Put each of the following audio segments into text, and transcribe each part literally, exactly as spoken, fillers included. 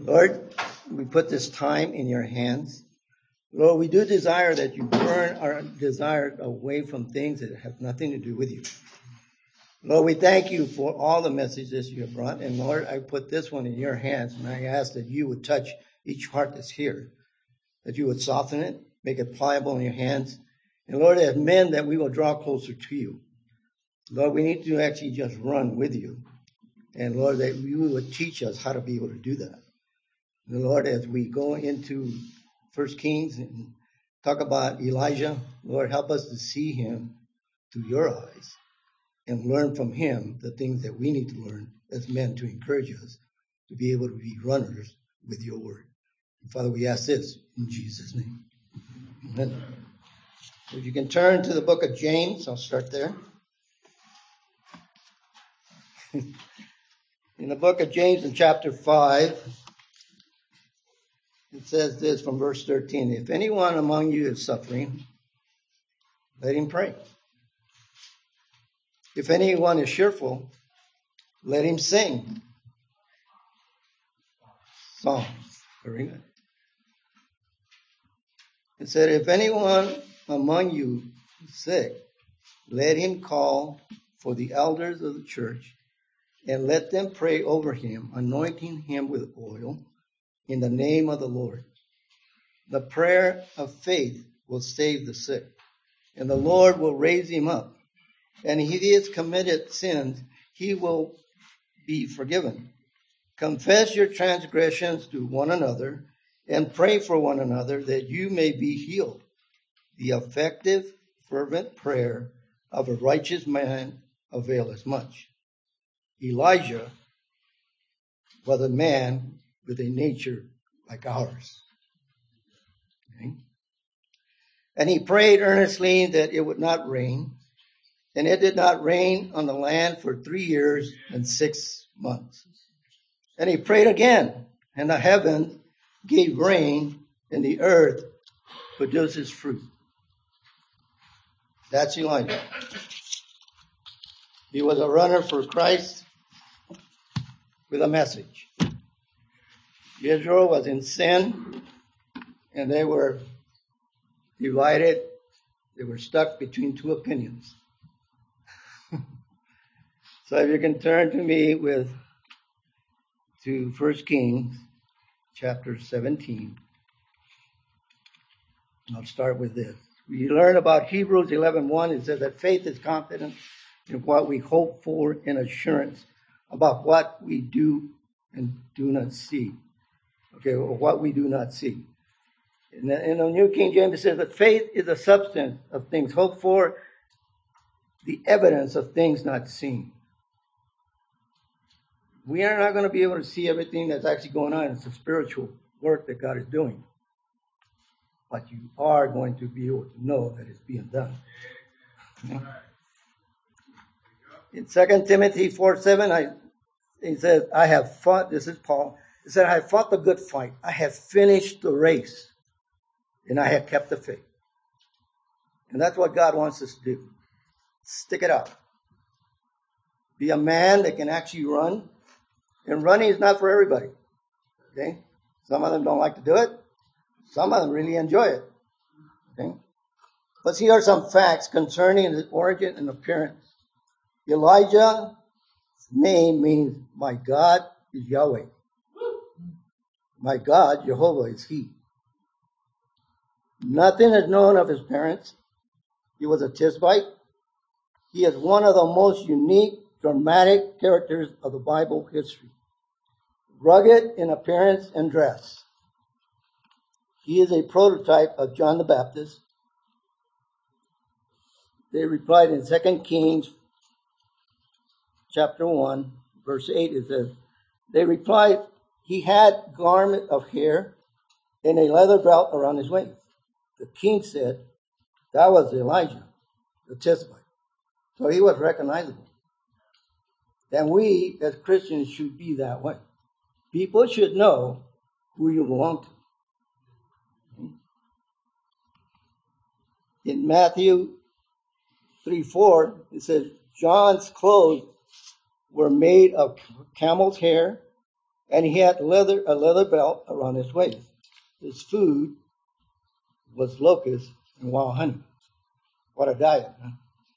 Lord, we put this time in your hands. Lord, we do desire that you burn our desire away from things that have nothing to do with you. Lord, we thank you for all the messages you have brought. And Lord, I put this one in your hands, and I ask that you would touch each heart that's here, that you would soften it, make it pliable in your hands. And Lord, as men, that we will draw closer to you. Lord, we need to actually just run with you. And Lord, that you would teach us how to be able to do that. And Lord, as we go into First Kings and talk about Elijah, Lord, help us to see him through your eyes and learn from him the things that we need to learn as men to encourage us to be able to be runners with your word. And Father, we ask this in Jesus' name. Amen. If you can turn to the book of James, I'll start there. In the book of James in chapter five, it says this from verse thirteen, if anyone among you is suffering, let him pray. If anyone is cheerful, let him sing songs. Very good. It said, if anyone among you is sick, let him call for the elders of the church and let them pray over him, anointing him with oil in the name of the Lord. The prayer of faith will save the sick, and the Lord will raise him up. And if he has committed sins, he will be forgiven. Confess your transgressions to one another and pray for one another that you may be healed. The effective, fervent prayer of a righteous man availeth much. Elijah was a man with a nature like ours. Okay? And he prayed earnestly that it would not rain. And it did not rain on the land for three years and six months. And he prayed again, and the heaven gave rain, and the earth produces fruit. That's Elijah. He was a runner for Christ with a message. Israel was in sin, and they were divided. They were stuck between two opinions. So if you can turn to me with to First Kings chapter seventeen. I'll start with this. We learn about Hebrews eleven one. It says that faith is confidence in what we hope for and assurance about what we do and do not see. Okay, or what we do not see. In the, in the New King James, it says that faith is the substance of things hoped for, the evidence of things not seen. We are not going to be able to see everything that's actually going on. It's a spiritual work that God is doing. But you are going to be able to know that it's being done. Okay? In Second Timothy four seven, I, he says, I have fought, this is Paul, he said, I have fought the good fight. I have finished the race. And I have kept the faith. And that's what God wants us to do. Stick it out. Be a man that can actually run. And running is not for everybody. Okay? Some of them don't like to do it. Some of them really enjoy it. Okay? But here are some facts concerning his origin and appearance. Elijah's name means, my God is Yahweh. My God, Jehovah, is He. Nothing is known of his parents. He was a Tishbite. He is one of the most unique, dramatic characters of the Bible history. Rugged in appearance and dress. He is a prototype of John the Baptist. They replied in Second Kings chapter one, verse eight, it says, they replied, he had garment of hair and a leather belt around his waist. The king said, that was Elijah, the Tishbite. So he was recognizable. And we, as Christians, should be that way. People should know who you belong to. In Matthew three four, it says, John's clothes were made of camel's hair And he had leather a leather belt around his waist. His food was locusts and wild honey. What a diet, huh?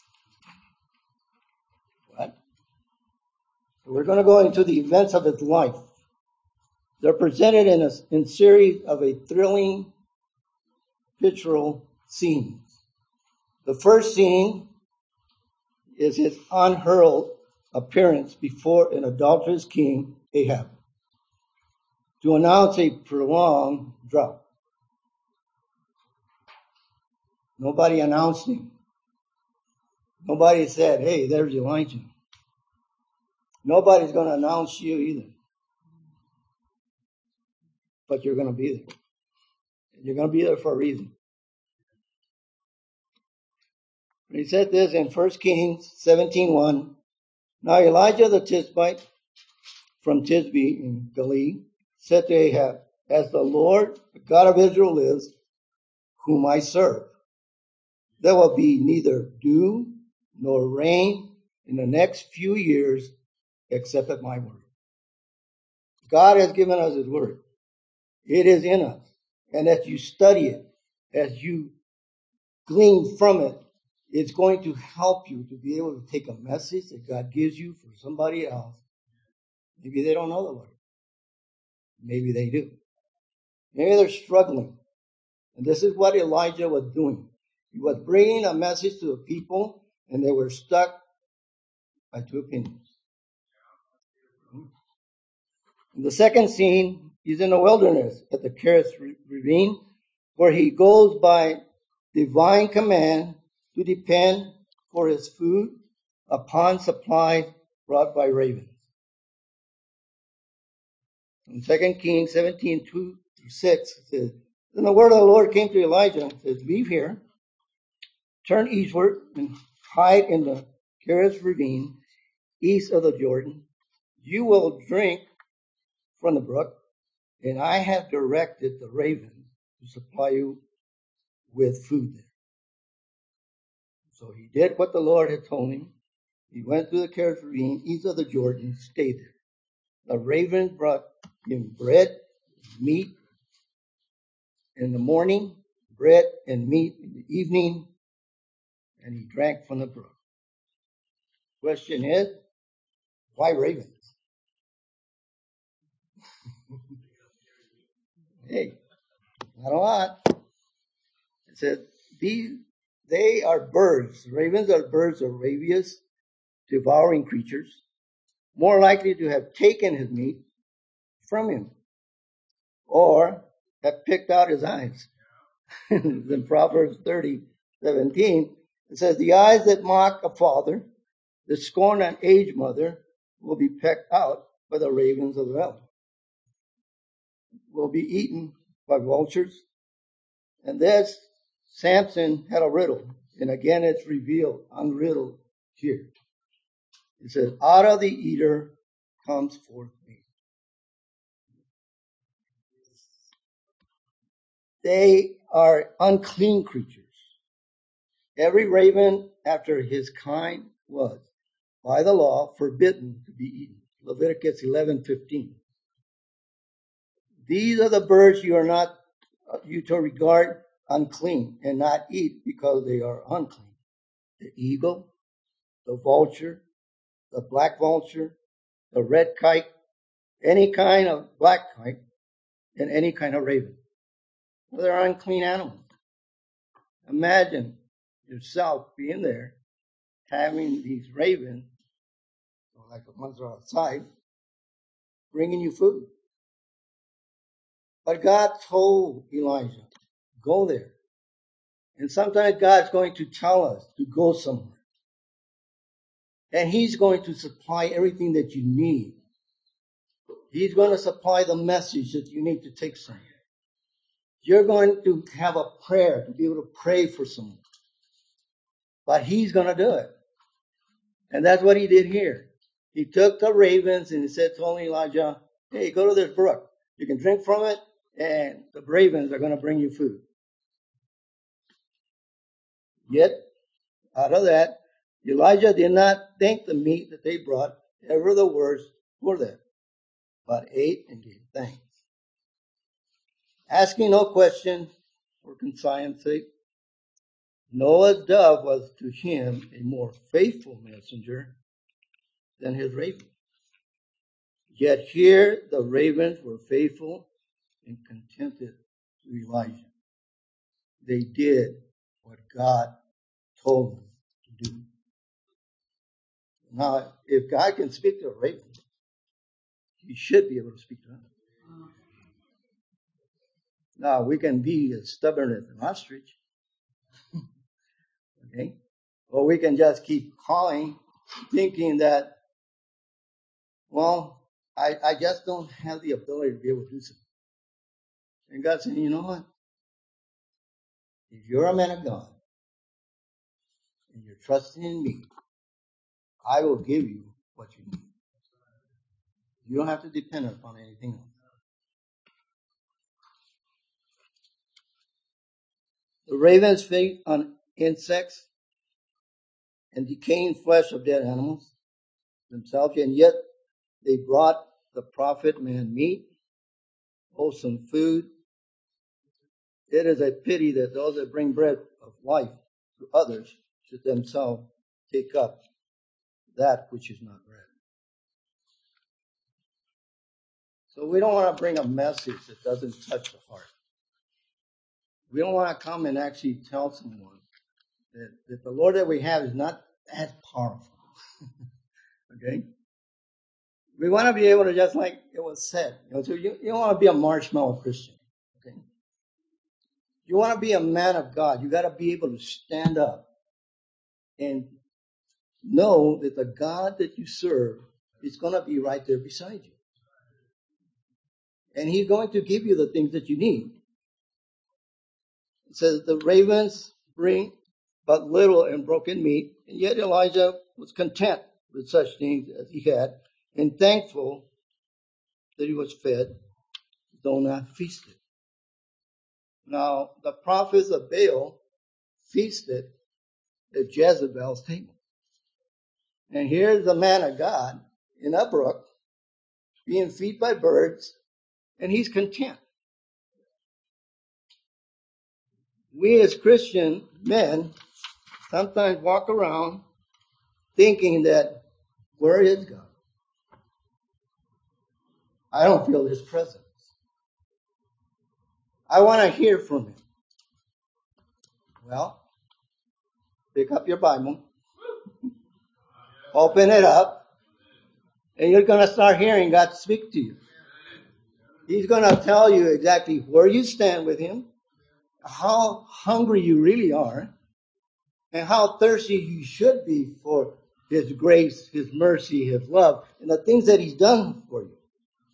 What? So we're going to go into the events of his life. They're presented in a in series of a thrilling pictorial scene. The first scene is his unheralded appearance before an adulterous king, Ahab, to announce a prolonged drought. Nobody announced him. Nobody said, hey, there's Elijah. Nobody's going to announce you either. But you're going to be there. You're going to be there for a reason. He said this in First Kings seventeen one. Now Elijah the Tishbite from Tisbe in Galilee said to Ahab, as the Lord, the God of Israel lives, whom I serve, there will be neither dew nor rain in the next few years except at my word. God has given us his word. It is in us. And as you study it, as you glean from it, it's going to help you to be able to take a message that God gives you for somebody else. Maybe they don't know the Lord. Maybe they do. Maybe they're struggling. And this is what Elijah was doing. He was bringing a message to the people, and they were stuck by two opinions. And the second scene is in the wilderness at the Kerith ravine, where he goes by divine command to depend for his food upon supplies brought by ravens. In Second Kings seventeen, two through six, it says, then the word of the Lord came to Elijah and says, leave here, turn eastward, and hide in the Kerith ravine, east of the Jordan. You will drink from the brook, and I have directed the ravens to supply you with food there. So he did what the Lord had told him. He went through the Kerith ravine, east of the Jordan, stayed there. The ravens brought him bread, meat in the morning, bread and meat in the evening, and he drank from the brook. Question is, why ravens? Hey, not a lot. It said, these, they are birds. Ravens are birds of ravenous, devouring creatures, more likely to have taken his meat from him or have picked out his eyes. In Proverbs thirty, seventeen, it says, the eyes that mock a father, that scorn an aged mother, will be pecked out by the ravens of the valley, will be eaten by vultures. And this, Samson had a riddle. And again, it's revealed, unriddled here. It says, out of the eater comes forth meat. They are unclean creatures. Every raven after his kind was, by the law, forbidden to be eaten. Leviticus eleven fifteen. These are the birds you are not, you to regard unclean and not eat because they are unclean. The eagle, the vulture, the black vulture, the red kite, any kind of black kite, and any kind of raven. Well, they're unclean animals. Imagine yourself being there, having these ravens, like the ones that are outside, bringing you food. But God told Elijah, go there. And sometimes God's going to tell us to go somewhere. And he's going to supply everything that you need. He's going to supply the message that you need to take somewhere. You're going to have a prayer to be able to pray for someone. But he's going to do it. And that's what he did here. He took the ravens and he said to Elijah, hey, go to this brook. You can drink from it, and the ravens are going to bring you food. Yet, out of that, Elijah did not think the meat that they brought ever the worse for them. but ate and gave thanks. Asking no question for conscience sake, Noah's dove was to him a more faithful messenger than his raven. Yet here the ravens were faithful and contented to Elijah. They did what God told them to do. Now, if God can speak to a raven, he should be able to speak to us. Now, we can be as stubborn as an ostrich. Okay? Or we can just keep calling, thinking that, well, I, I just don't have the ability to be able to do something. And God said, you know what? If you're a man of God, and you're trusting in me, I will give you what you need. You don't have to depend upon anything else. The ravens feed on insects and decaying flesh of dead animals themselves, and yet they brought the prophet man meat, wholesome food. It is a pity that those that bring bread of life to others should themselves take up that which is not bread. So we don't want to bring a message that doesn't touch the heart. We don't want to come and actually tell someone that, that the Lord that we have is not that powerful. Okay? We want to be able to, just like it was said, you know, so you, you don't want to be a marshmallow Christian. Okay? You want to be a man of God. You got to be able to stand up and know that the God that you serve is going to be right there beside you. And he's going to give you the things that you need. It says the ravens bring but little and broken meat, and yet Elijah was content with such things as he had, and thankful that he was fed, though not feasted. Now, the prophets of Baal feasted at Jezebel's table. And here's the man of God in a brook being fed by birds, and he's content. We as Christian men sometimes walk around thinking that, where is God? I don't feel his presence. I want to hear from him. Well, pick up your Bible, open it up, and you're going to start hearing God speak to you. He's going to tell you exactly where you stand with him, how hungry you really are, and how thirsty you should be for his grace, his mercy, his love, and the things that he's done for you.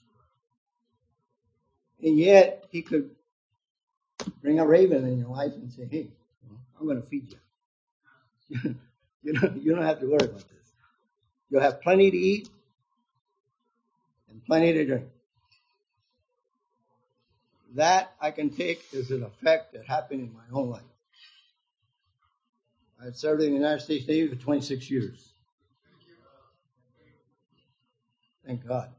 And yet, he could bring a raven in your life and say, hey, I'm going to feed you. you, don't, you don't have to worry about this. You'll have plenty to eat and plenty to drink. That I can take as an effect that happened in my own life. I served in the United States Navy for twenty-six years. Thank God.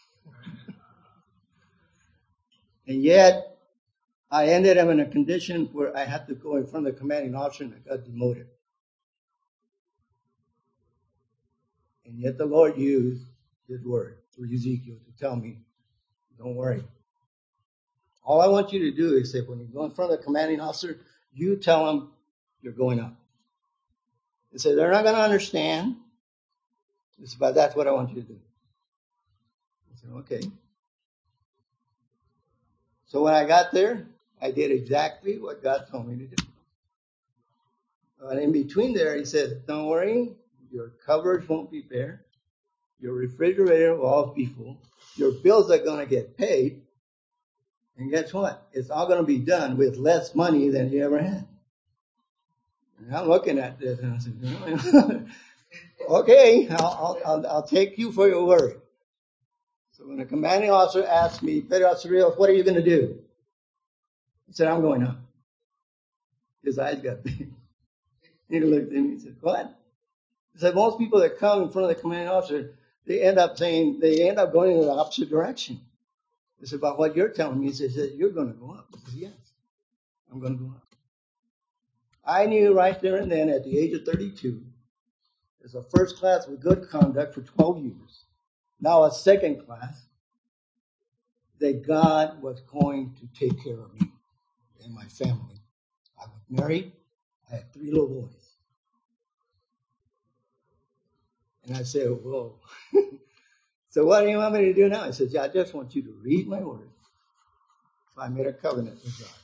And yet, I ended up in a condition where I had to go in front of the commanding officer and I got demoted. And yet the Lord used his word through Ezekiel to tell me, don't worry. All I want you to do is say, when you go in front of the commanding officer, you tell them you're going up. He said, they're not going to understand. He said, but that's what I want you to do. I said, okay. So when I got there, I did exactly what God told me to do. And in between there, he said, don't worry, your cupboards won't be bare. Your refrigerator will always be full. Your bills are going to get paid. And guess what? It's all going to be done with less money than you ever had. And I'm looking at this and I said, okay, I'll, I'll, I'll take you for your word. So when the commanding officer asked me, Pedro Acerillos, what are you going to do? He said, I'm going up. His eyes got big. He looked at me and said, what? He said, most people that come in front of the commanding officer, they end up saying, they end up going in the opposite direction. It's about what you're telling me. He says, you're going to go up. I said, yes, I'm going to go up. I knew right there and then at the age of thirty-two, as a first class with good conduct for twelve years, now a second class, that God was going to take care of me and my family. I was married. I had three little boys. And I said, whoa. So what do you want me to do now? I said, yeah, I just want you to read my word. So I made a covenant with God.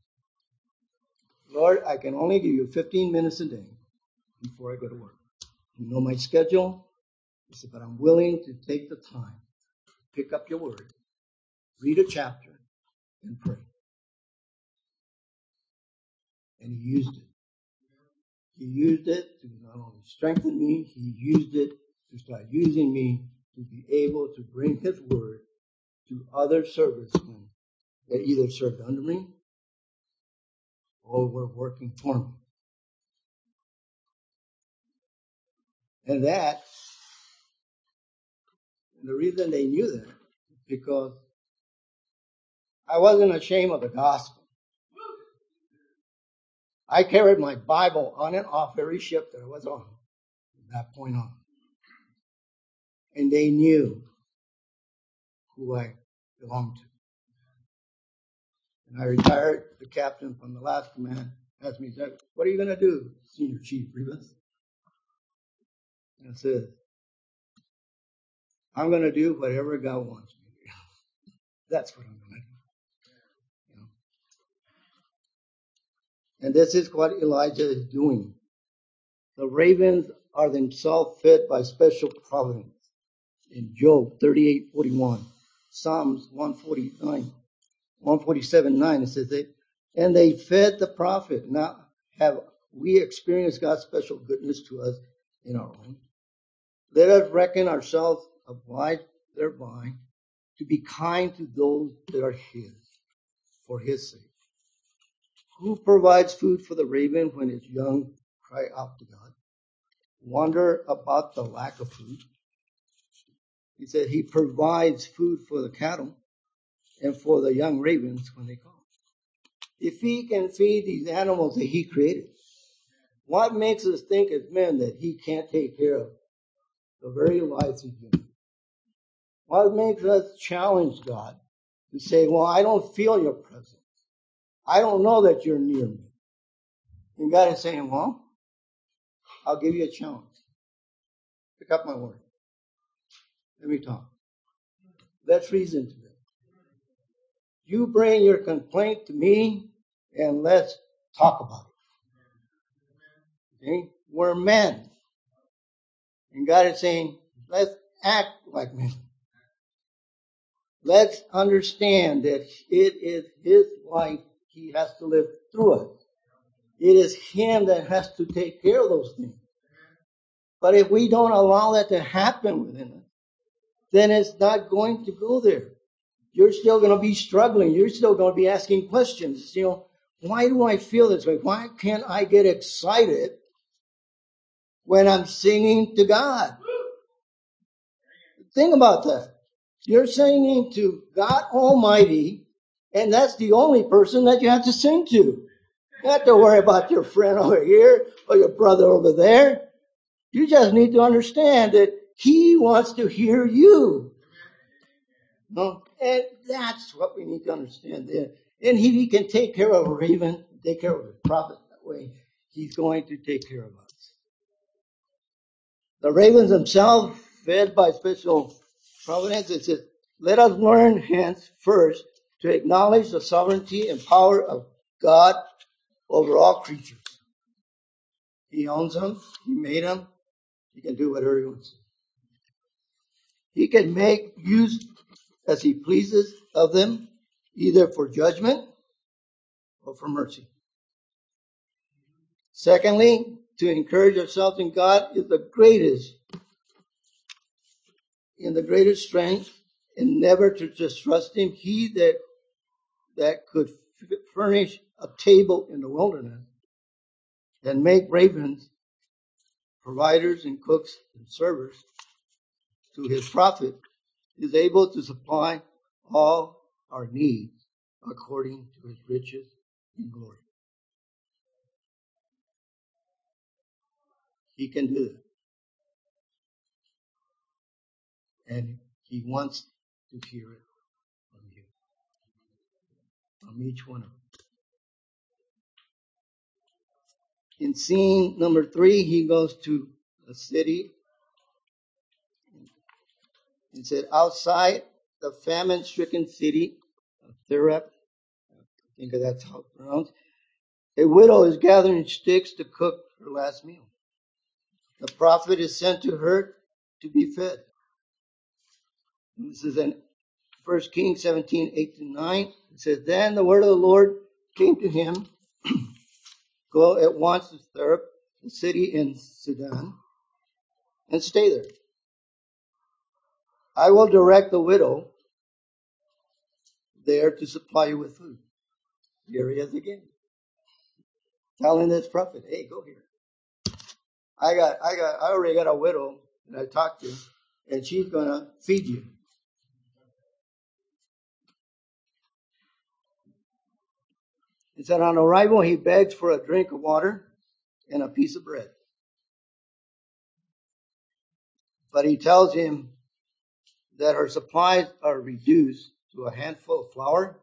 Lord, I can only give you fifteen minutes a day before I go to work. You know my schedule. I said, but I'm willing to take the time, pick up your word, read a chapter, and pray. And he used it. He used it to not only strengthen me, he used it to start using me to be able to bring his word to other servicemen that either served under me or were working for me. And that, and the reason they knew that, because I wasn't ashamed of the gospel. I carried my Bible on and off every ship that I was on from that point on. And they knew who I belonged to. And I retired, the captain from the last command asked me, what are you going to do, Senior Chief Rivas? And I said, I'm going to do whatever God wants me to do. That's what I'm going to do. You know? And this is what Elijah is doing. The ravens are themselves fed by special providence. In Job thirty-eight forty-one, Psalms one forty-nine, one forty-seven nine, it says, they, and they fed the prophet. Now, have we experienced God's special goodness to us in our own? Let us reckon ourselves obliged thereby to be kind to those that are his, for his sake. Who provides food for the raven when its young cry out to God? Wonder about the lack of food. He said he provides food for the cattle and for the young ravens when they call. If he can feed these animals that he created, what makes us think as men that he can't take care of the very lives he's given? What makes us challenge God to say, well, I don't feel your presence. I don't know that you're near me. And God is saying, well, I'll give you a challenge. Pick up my word. Let me talk. Let's reason together. You bring your complaint to me and let's talk about it. Okay? We're men. And God is saying, let's act like men. Let's understand that it is his life he has to live through us. It is him that has to take care of those things. But if we don't allow that to happen within us, then it's not going to go there. You're still going to be struggling. You're still going to be asking questions. You know, why do I feel this way? Why can't I get excited when I'm singing to God? Think about that. You're singing to God Almighty, and that's the only person that you have to sing to. You don't have to worry about your friend over here or your brother over there. You just need to understand that he wants to hear you. No? And that's what we need to understand there. And he, he can take care of a raven, take care of a prophet that way. He's going to take care of us. The ravens themselves, fed by special providence, it says, let us learn hence first to acknowledge the sovereignty and power of God over all creatures. He owns them. He made them. He can do whatever he wants. He can make use as he pleases of them, either for judgment or for mercy. Secondly, to encourage ourselves in God is the greatest, in the greatest strength, and never to just trust him. He that that could furnish a table in the wilderness and make ravens providers and cooks and servers to his prophet, is able to supply all our needs according to his riches in glory. He can do that. And he wants to hear it from you, from each one of us. In scene number three, he goes to a city. He said, outside the famine-stricken city of Therap, I think that's how it's pronounced, a widow is gathering sticks to cook her last meal. The prophet is sent to her to be fed. And this is in First Kings seventeen, eight to nine. It says, then the word of the Lord came to him, go at once to Therap, the city in Sudan, and stay there. I will direct the widow there to supply you with food. Here he is again, telling this prophet, hey, go here. I got, I got, I already got a widow that I talked to, and she's gonna feed you. He said, on arrival, he begs for a drink of water and a piece of bread. But he tells him that her supplies are reduced to a handful of flour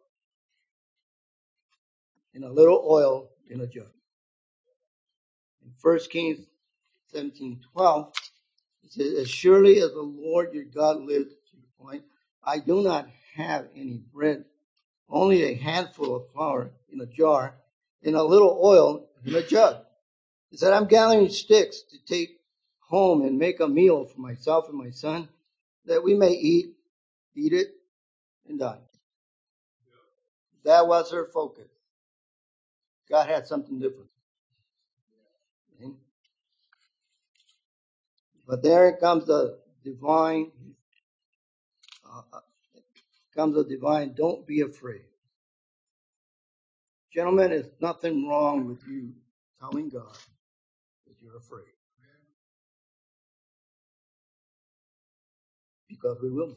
and a little oil in a jug. In First Kings seventeen twelve, it says, as surely as the Lord your God lives, to the point, I do not have any bread, only a handful of flour in a jar and a little oil in a jug. He said, I'm gathering sticks to take home and make a meal for myself and my son, that we may eat, eat it, and die. That was her focus. God had something different. Okay? But there comes the divine, uh, comes the divine, don't be afraid. Gentlemen, there's nothing wrong with you telling God that you're afraid. Because we will be.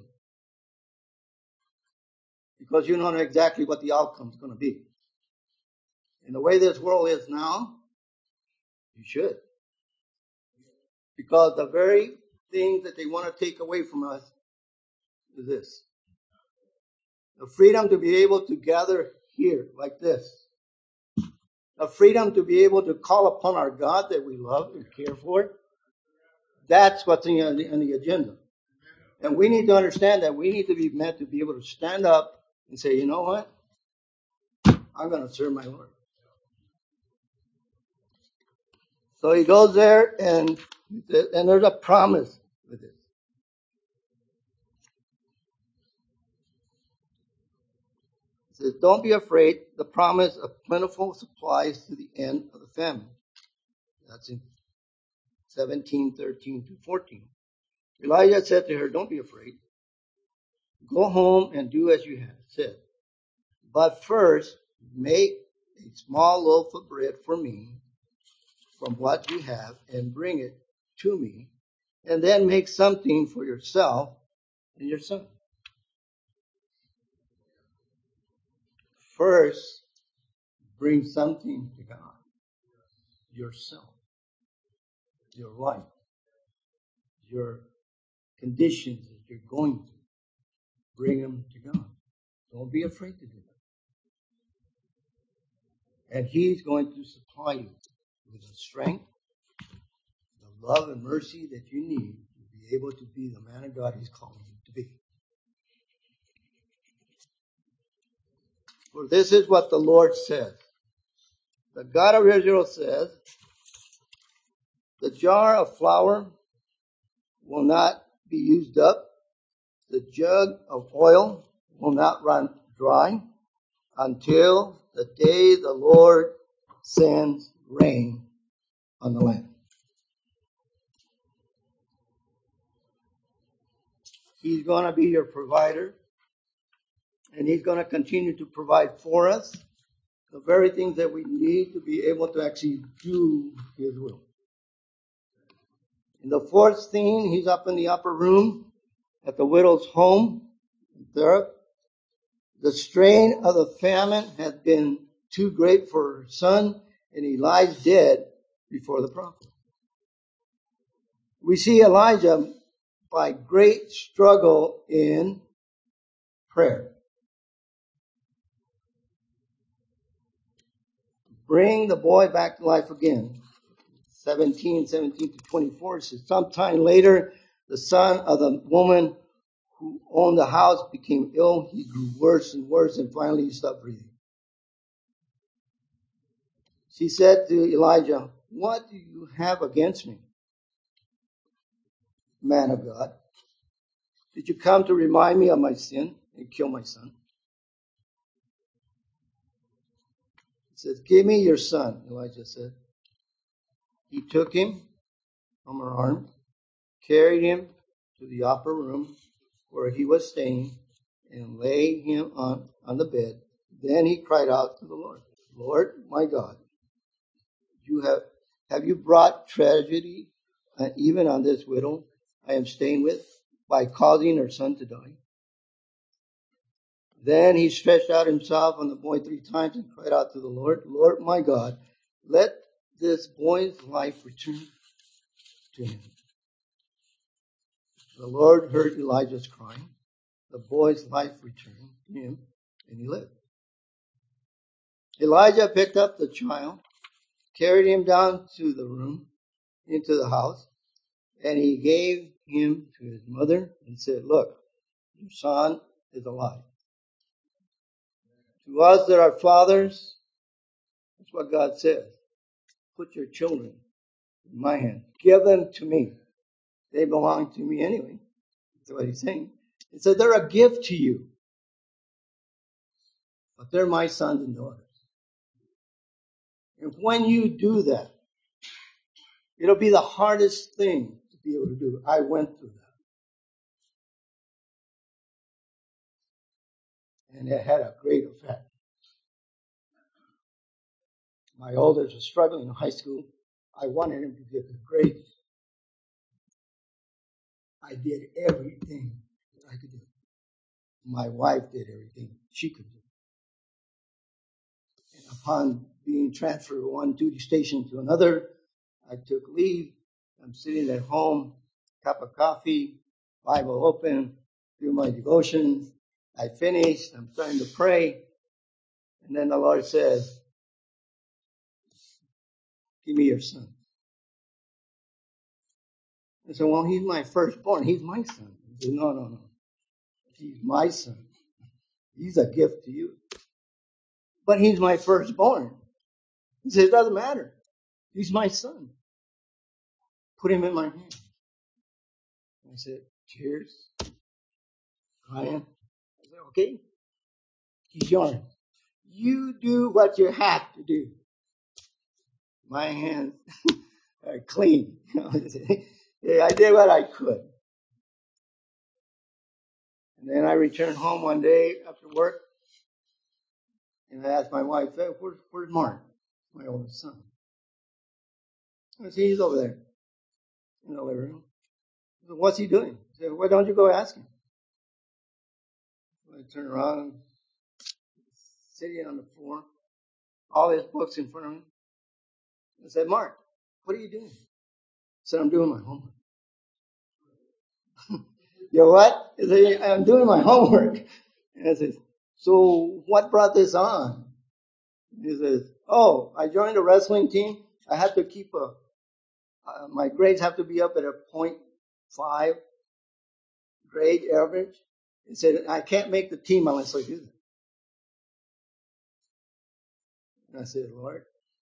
Because you don't know exactly what the outcome is going to be. And the way this world is now, you should. Because the very thing that they want to take away from us is this. The freedom to be able to gather here like this. The freedom to be able to call upon our God that we love and care for. That's what's on the, on the agenda. And we need to understand that we need to be meant to be able to stand up and say, you know what? I'm going to serve my Lord. So he goes there, and, and there's a promise with it. It says, don't be afraid, the promise of plentiful supplies to the end of the famine. That's in seventeen, thirteen to fourteen. Elijah said to her, don't be afraid. Go home and do as you have said. But first, make a small loaf of bread for me from what you have and bring it to me. And then make something for yourself and your son. First, bring something to God. Yourself. Your life. Your conditions that you're going through. Bring them to God. Don't be afraid to do that. And He's going to supply you with the strength, the love and mercy that you need to be able to be the man of God He's calling you to be. For this is what the Lord says. The God of Israel says, the jar of flour will not be used up. The jug of oil will not run dry until the day the Lord sends rain on the land. He's going to be your provider, and He's going to continue to provide for us the very things that we need to be able to actually do His will. In the fourth scene, He's up in the upper room, at the widow's home. There, the strain of the famine had been too great for her son, and he lies dead before the prophet. We see Elijah by great struggle in prayer. Bring the boy back to life again. seventeen, seventeen to twenty-four says, sometime later, the son of the woman who owned the house became ill. He grew worse and worse, and finally he stopped breathing. She said to Elijah, what do you have against me, man of God? Did you come to remind me of my sin and kill my son? He said, give me your son, Elijah said. He took him from her arms, carried him to the upper room where he was staying, and laid him on, on the bed. Then he cried out to the Lord, Lord, my God, you have, have you brought tragedy uh, even on this widow I am staying with by causing her son to die? Then he stretched out himself on the boy three times and cried out to the Lord, Lord, my God, let this boy's life return to him. The Lord heard Elijah's cry. The boy's life returned to him, and he lived. Elijah picked up the child, carried him down to the room, into the house, and he gave him to his mother and said, look, your son is alive. To us that are fathers, that's what God says. Put your children in my hand. Give them to me. They belong to me anyway. That's what he's saying. He said, they're a gift to you. But they're my sons and daughters. And when you do that, it'll be the hardest thing to be able to do. I went through that. And it had a great effect. My oldest was struggling in high school. I wanted him to get good grades. I did everything that I could do. My wife did everything she could do. And upon being transferred from one duty station to another, I took leave. I'm sitting at home, cup of coffee, Bible open, do my devotions. I finished. I'm starting to pray. And then the Lord says, give me your son. I said, well, he's my firstborn. He's my son. He said, no, no, no. He's my son. He's a gift to you. But he's my firstborn. He said, it doesn't matter. He's my son. Put him in my hand. I said, tears, crying. I said, okay, he's yours. You do what you have to do. My hands are clean. Yeah, I did what I could. And then I returned home one day after work, and I asked my wife, hey, where's, where's Mark, my oldest son? I said, he's over there in the living room. I said, what's he doing? I said, why don't you go ask him? I turned around, sitting on the floor, all his books in front of me. I said, Mark, what are you doing? I said, I'm doing my homework. You know what? I said, I'm doing my homework. And I said, so what brought this on? He says, oh, I joined a wrestling team. I have to keep a, uh, my grades have to be up at a point five grade average. He said, I can't make the team unless I do that. And I said, Lord,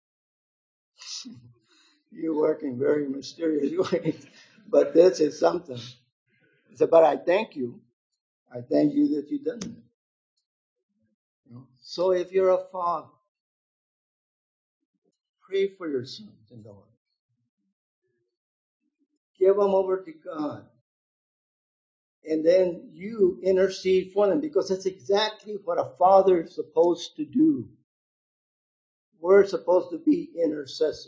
you work in very mysterious ways, but this is something. He said, but I thank you. I thank you that you've done that. You know? So if you're a father, pray for your sons and daughters. Give them over to God. And then you intercede for them, because that's exactly what a father is supposed to do. We're supposed to be intercessors.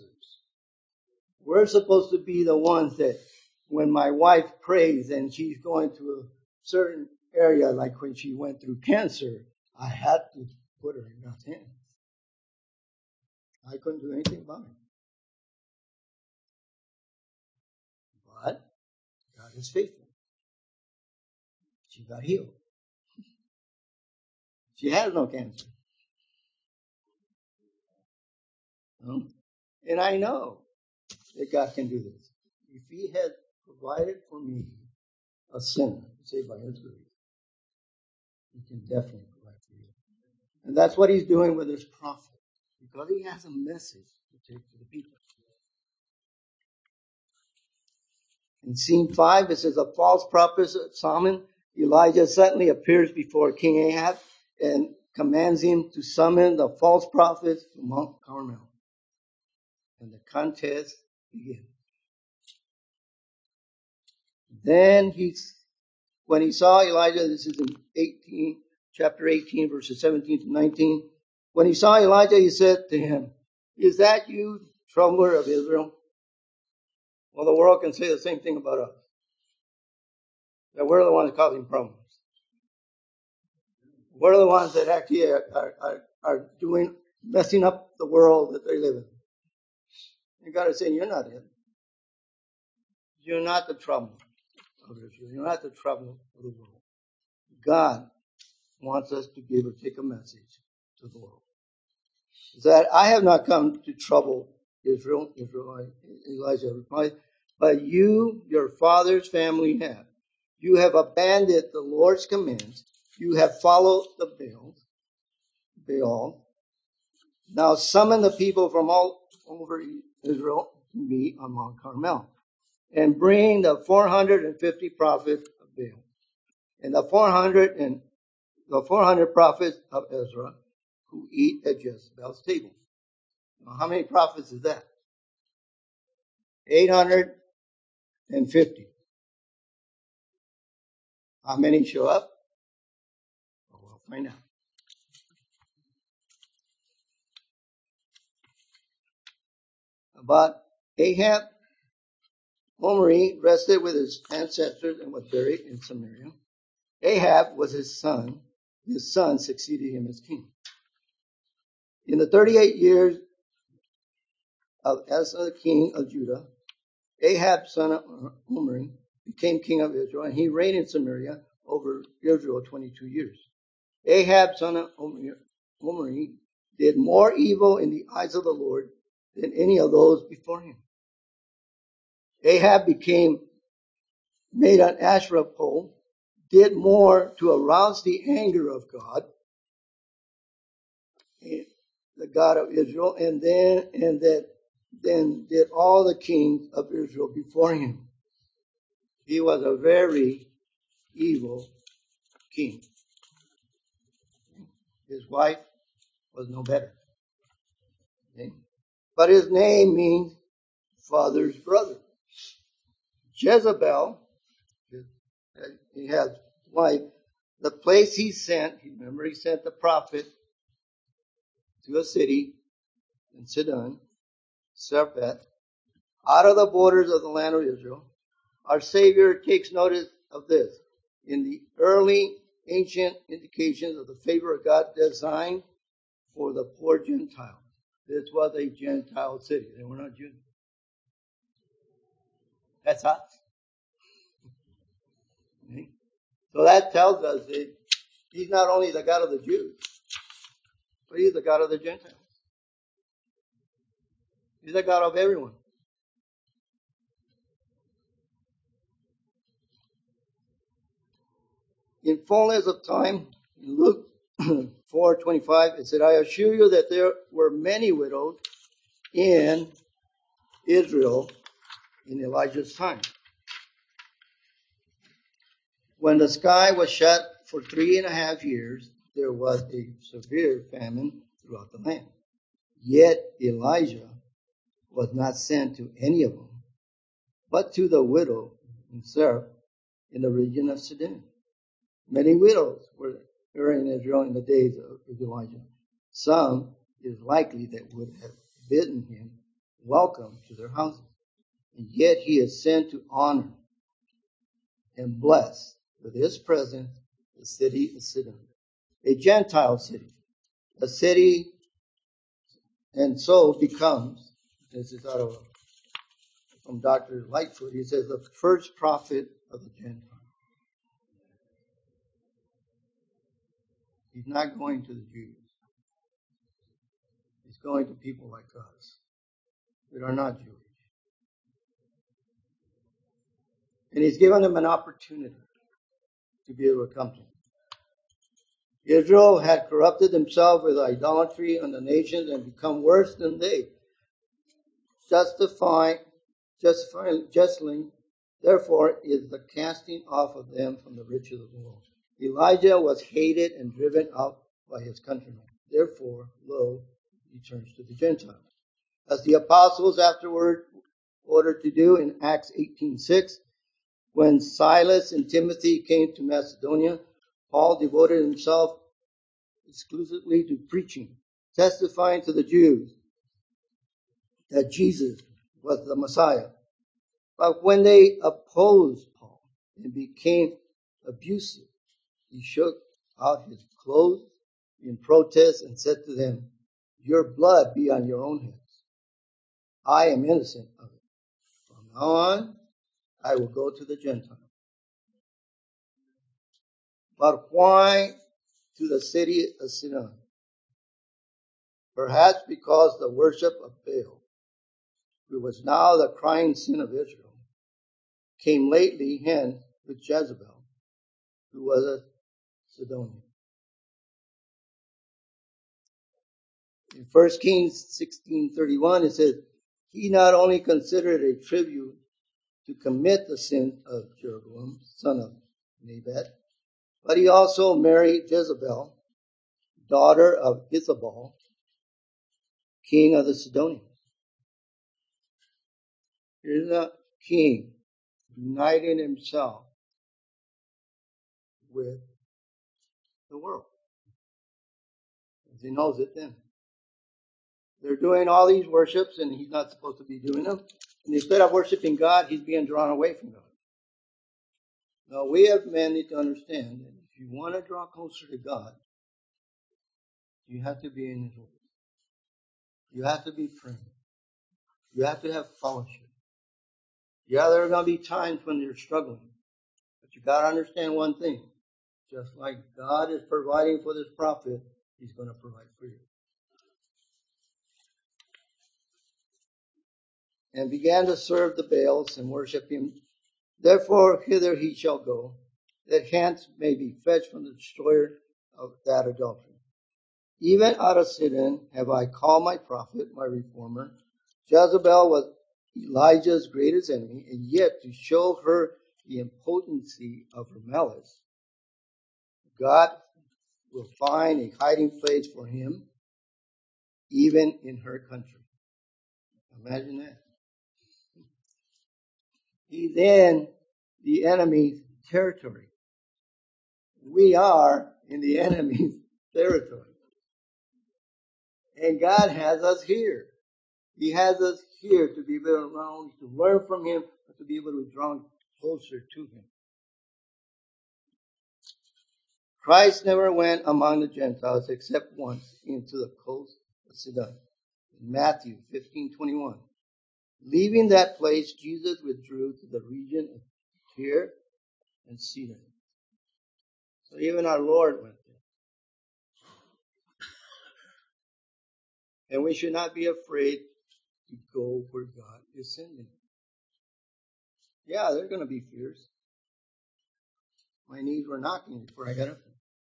We're supposed to be the ones that when my wife prays and she's going through certain area, like when she went through cancer, I had to put her in God's hands. I couldn't do anything about it. But God is faithful. She got healed. She has no cancer. No? And I know that God can do this. If He had provided for me a sinner, saved by His grace, He can definitely provide for you. And that's what He's doing with His prophet, because He has a message to take to the people. In scene five, it says, a false prophet summoned. Elijah suddenly appears before King Ahab and commands him to summon the false prophets to Mount Carmel. And the contest begins. Then he, when he saw Elijah, this is in eighteen, chapter eighteen, verses seventeen to nineteen. When he saw Elijah, he said to him, is that you, troubler of Israel? Well, the world can say the same thing about us. That we're the ones causing problems. We're the ones that actually are, are, are doing, messing up the world that they live in. And God is saying, you're not it. You're not the trouble of Israel. You're not the trouble of the world. God wants us to give or take a message to the world. That I have not come to trouble Israel, Israel, Elijah replied, but you, your father's family have. You have abandoned the Lord's commands. You have followed the Baal. Baal. Now summon the people from all over Israel to meet on Mount Carmel, and bring the four hundred fifty prophets of Baal, and the four hundred and the four hundred prophets of Ezra, who eat at Jezebel's table. Now, how many prophets is that? eight hundred fifty. How many show up? Well, we'll find out. But Ahab, Omri, rested with his ancestors and was buried in Samaria. Ahab was his son. His son succeeded him as king. In the thirty-eight years of Asa, king of Judah, Ahab, son of Omri, became king of Israel, and he reigned in Samaria over Israel twenty-two years. Ahab, son of Omri, Omri, did more evil in the eyes of the Lord than any of those before him. Ahab became, made an Asherah pole, did more to arouse the anger of God, the God of Israel, and then and that then did all the kings of Israel before him. He was a very evil king. His wife was no better. Okay? But his name means father's brother. Jezebel, he has wife, the place he sent, remember he sent the prophet to a city in Sidon, Serpeth, out of the borders of the land of Israel. Our Savior takes notice of this. In the early ancient indications of the favor of God designed for the poor Gentiles. This was a Gentile city. They were not Jews. That's us. Okay? So that tells us that he's not only the God of the Jews, but he's the God of the Gentiles. He's the God of everyone. In fullness of time, in Luke four twenty-five, it said, I assure you that there were many widows in Israel in Elijah's time, when the sky was shut for three and a half years, there was a severe famine throughout the land. Yet Elijah was not sent to any of them, but to the widow in Sareph in the region of Sidon. Many widows were in Israel in the days of Elijah. Some, it is likely, that would have bidden him welcome to their houses. And yet he is sent to honor and bless with his presence, the city of Sidon, a Gentile city, a city, and so becomes, this is out of from Doctor Lightfoot, he says, the first prophet of the Gentiles. He's not going to the Jews. He's going to people like us that are not Jewish. And he's given them an opportunity to be able to come to him. Israel had corrupted himself with idolatry on the nations and become worse than they. Justifying, justifying, justly, therefore, is the casting off of them from the riches of the world. Elijah was hated and driven out by his countrymen. Therefore, lo, he turns to the Gentiles. As the apostles afterward ordered to do in Acts eighteen six, when Silas and Timothy came to Macedonia, Paul devoted himself exclusively to preaching, testifying to the Jews that Jesus was the Messiah. But when they opposed Paul and became abusive, he shook out his clothes in protest and said to them, your blood be on your own heads. I am innocent of it. From now on, I will go to the Gentiles. But why to the city of Sidon? Perhaps because the worship of Baal, who was now the crying sin of Israel, came lately hence with Jezebel, who was a Sidonian. In First Kings sixteen thirty-one, it says, he not only considered a tribute to commit the sin of Jeroboam, son of Nebat, but he also married Jezebel, daughter of Ethbaal, king of the Sidonians. Here's a king uniting himself with the world. He knows it then. They're doing all these worships and he's not supposed to be doing them. And instead of worshiping God, he's being drawn away from God. Now we as men need to understand that if you want to draw closer to God, you have to be in his word. You have to be praying. You have to have fellowship. Yeah, there are going to be times when you're struggling. But you got to understand one thing. Just like God is providing for this prophet, he's going to provide for you. And began to serve the Baals and worship him. Therefore hither he shall go, that hence may be fetched from the destroyer of that adultery. Even out of Sidon have I called my prophet, my reformer. Jezebel was Elijah's greatest enemy, and yet to show her the impotency of her malice, God will find a hiding place for him, even in her country. Imagine that. He's in the enemy's territory. We are in the enemy's territory. And God has us here. He has us here to be able to not only to learn from him, but to be able to draw closer to him. Christ never went among the Gentiles except once into the coast of Sidon. In Matthew fifteen twenty-one. Leaving that place, Jesus withdrew to the region of Tyre and Sidon. So even our Lord went there. And we should not be afraid to go where God is sending. Yeah, there are going to be fears. My knees were knocking before I got up.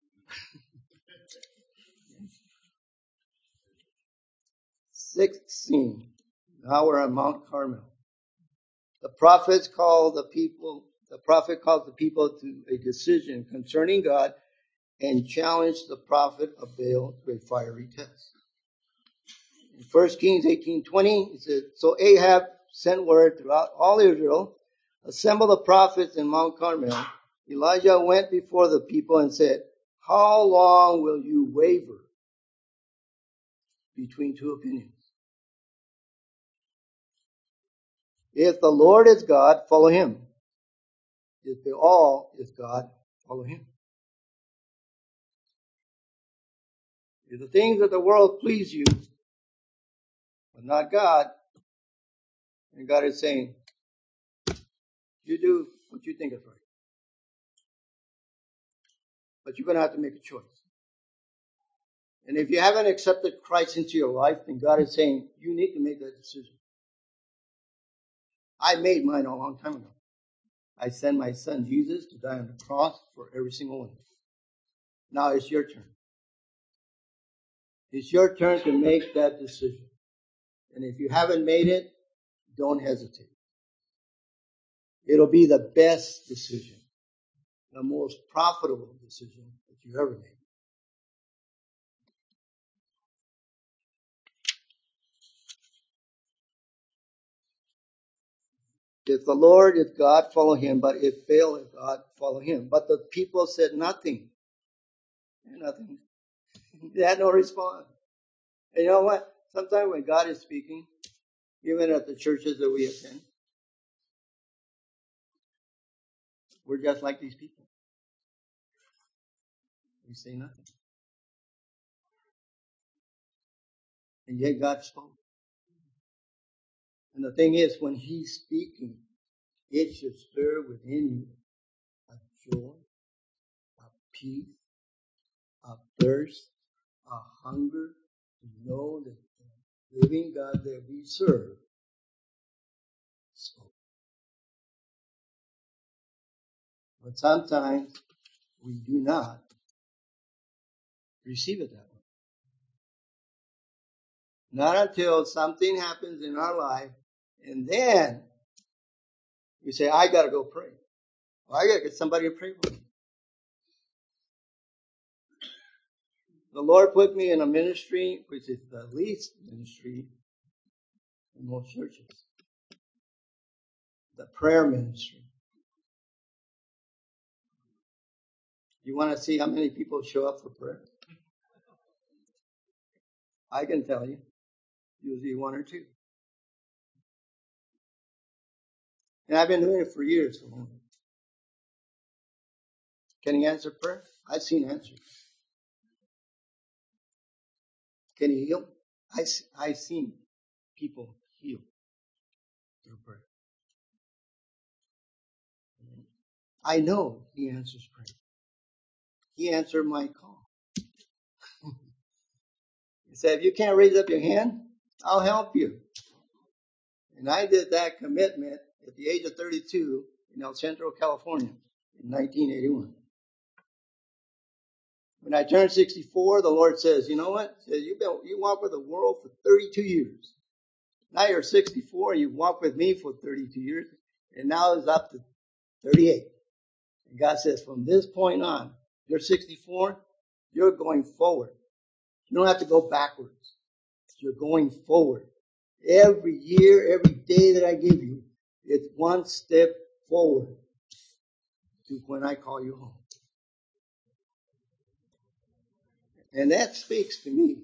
Sixth scene. Now we're on Mount Carmel. The prophets call the people, the prophet calls the people to a decision concerning God and challenged the prophet of Baal to a fiery test. In First Kings eighteen twenty, it says, so Ahab sent word throughout all Israel, assemble the prophets in Mount Carmel. Elijah went before the people and said, how long will you waver between two opinions? If the Lord is God, follow him. if Baal is God, follow him. If the things of the world please you, but not God, and God is saying, you do what you think is right. But you're going to have to make a choice. And if you haven't accepted Christ into your life, then God is saying, you need to make that decision. I made mine a long time ago. I sent my son Jesus to die on the cross for every single one. Now it's your turn. It's your turn to make that decision. And if you haven't made it, don't hesitate. It'll be the best decision, the most profitable decision that you ever made. If the Lord is God, follow him. But if Baal is God, follow him. But the people said nothing. Nothing. They had no response. And you know what? Sometimes when God is speaking, even at the churches that we attend, we're just like these people. We say nothing. And yet God spoke. And the thing is, when he's speaking, it should stir within you a joy, a peace, a thirst, a hunger to know that the living God that we serve spoke. But sometimes we do not receive it that way. Not until something happens in our life, and then we say, I got to go pray. Well, I got to get somebody to pray for me. The Lord put me in a ministry, which is the least ministry in most churches. The prayer ministry. You want to see how many people show up for prayer? I can tell you. Usually one or two. And I've been doing it for years. Can he answer prayer? I've seen answers. Can he heal? I, I've seen people heal through prayer. I know he answers prayer. He answered my call. He said, if you can't raise up your hand, I'll help you. And I did that commitment at the age of thirty-two in El Centro, California in nineteen eighty-one. When I turned sixty-four, the Lord says, you know what? He says, You've been, you walked with the world for thirty-two years. Now you're sixty-four, you've walked with me for thirty-two years, and now it's up to thirty-eight. And God says, from this point on, you're sixty-four, you're going forward. You don't have to go backwards. You're going forward. Every year, every day that I give you, it's one step forward to when I call you home. And that speaks to me.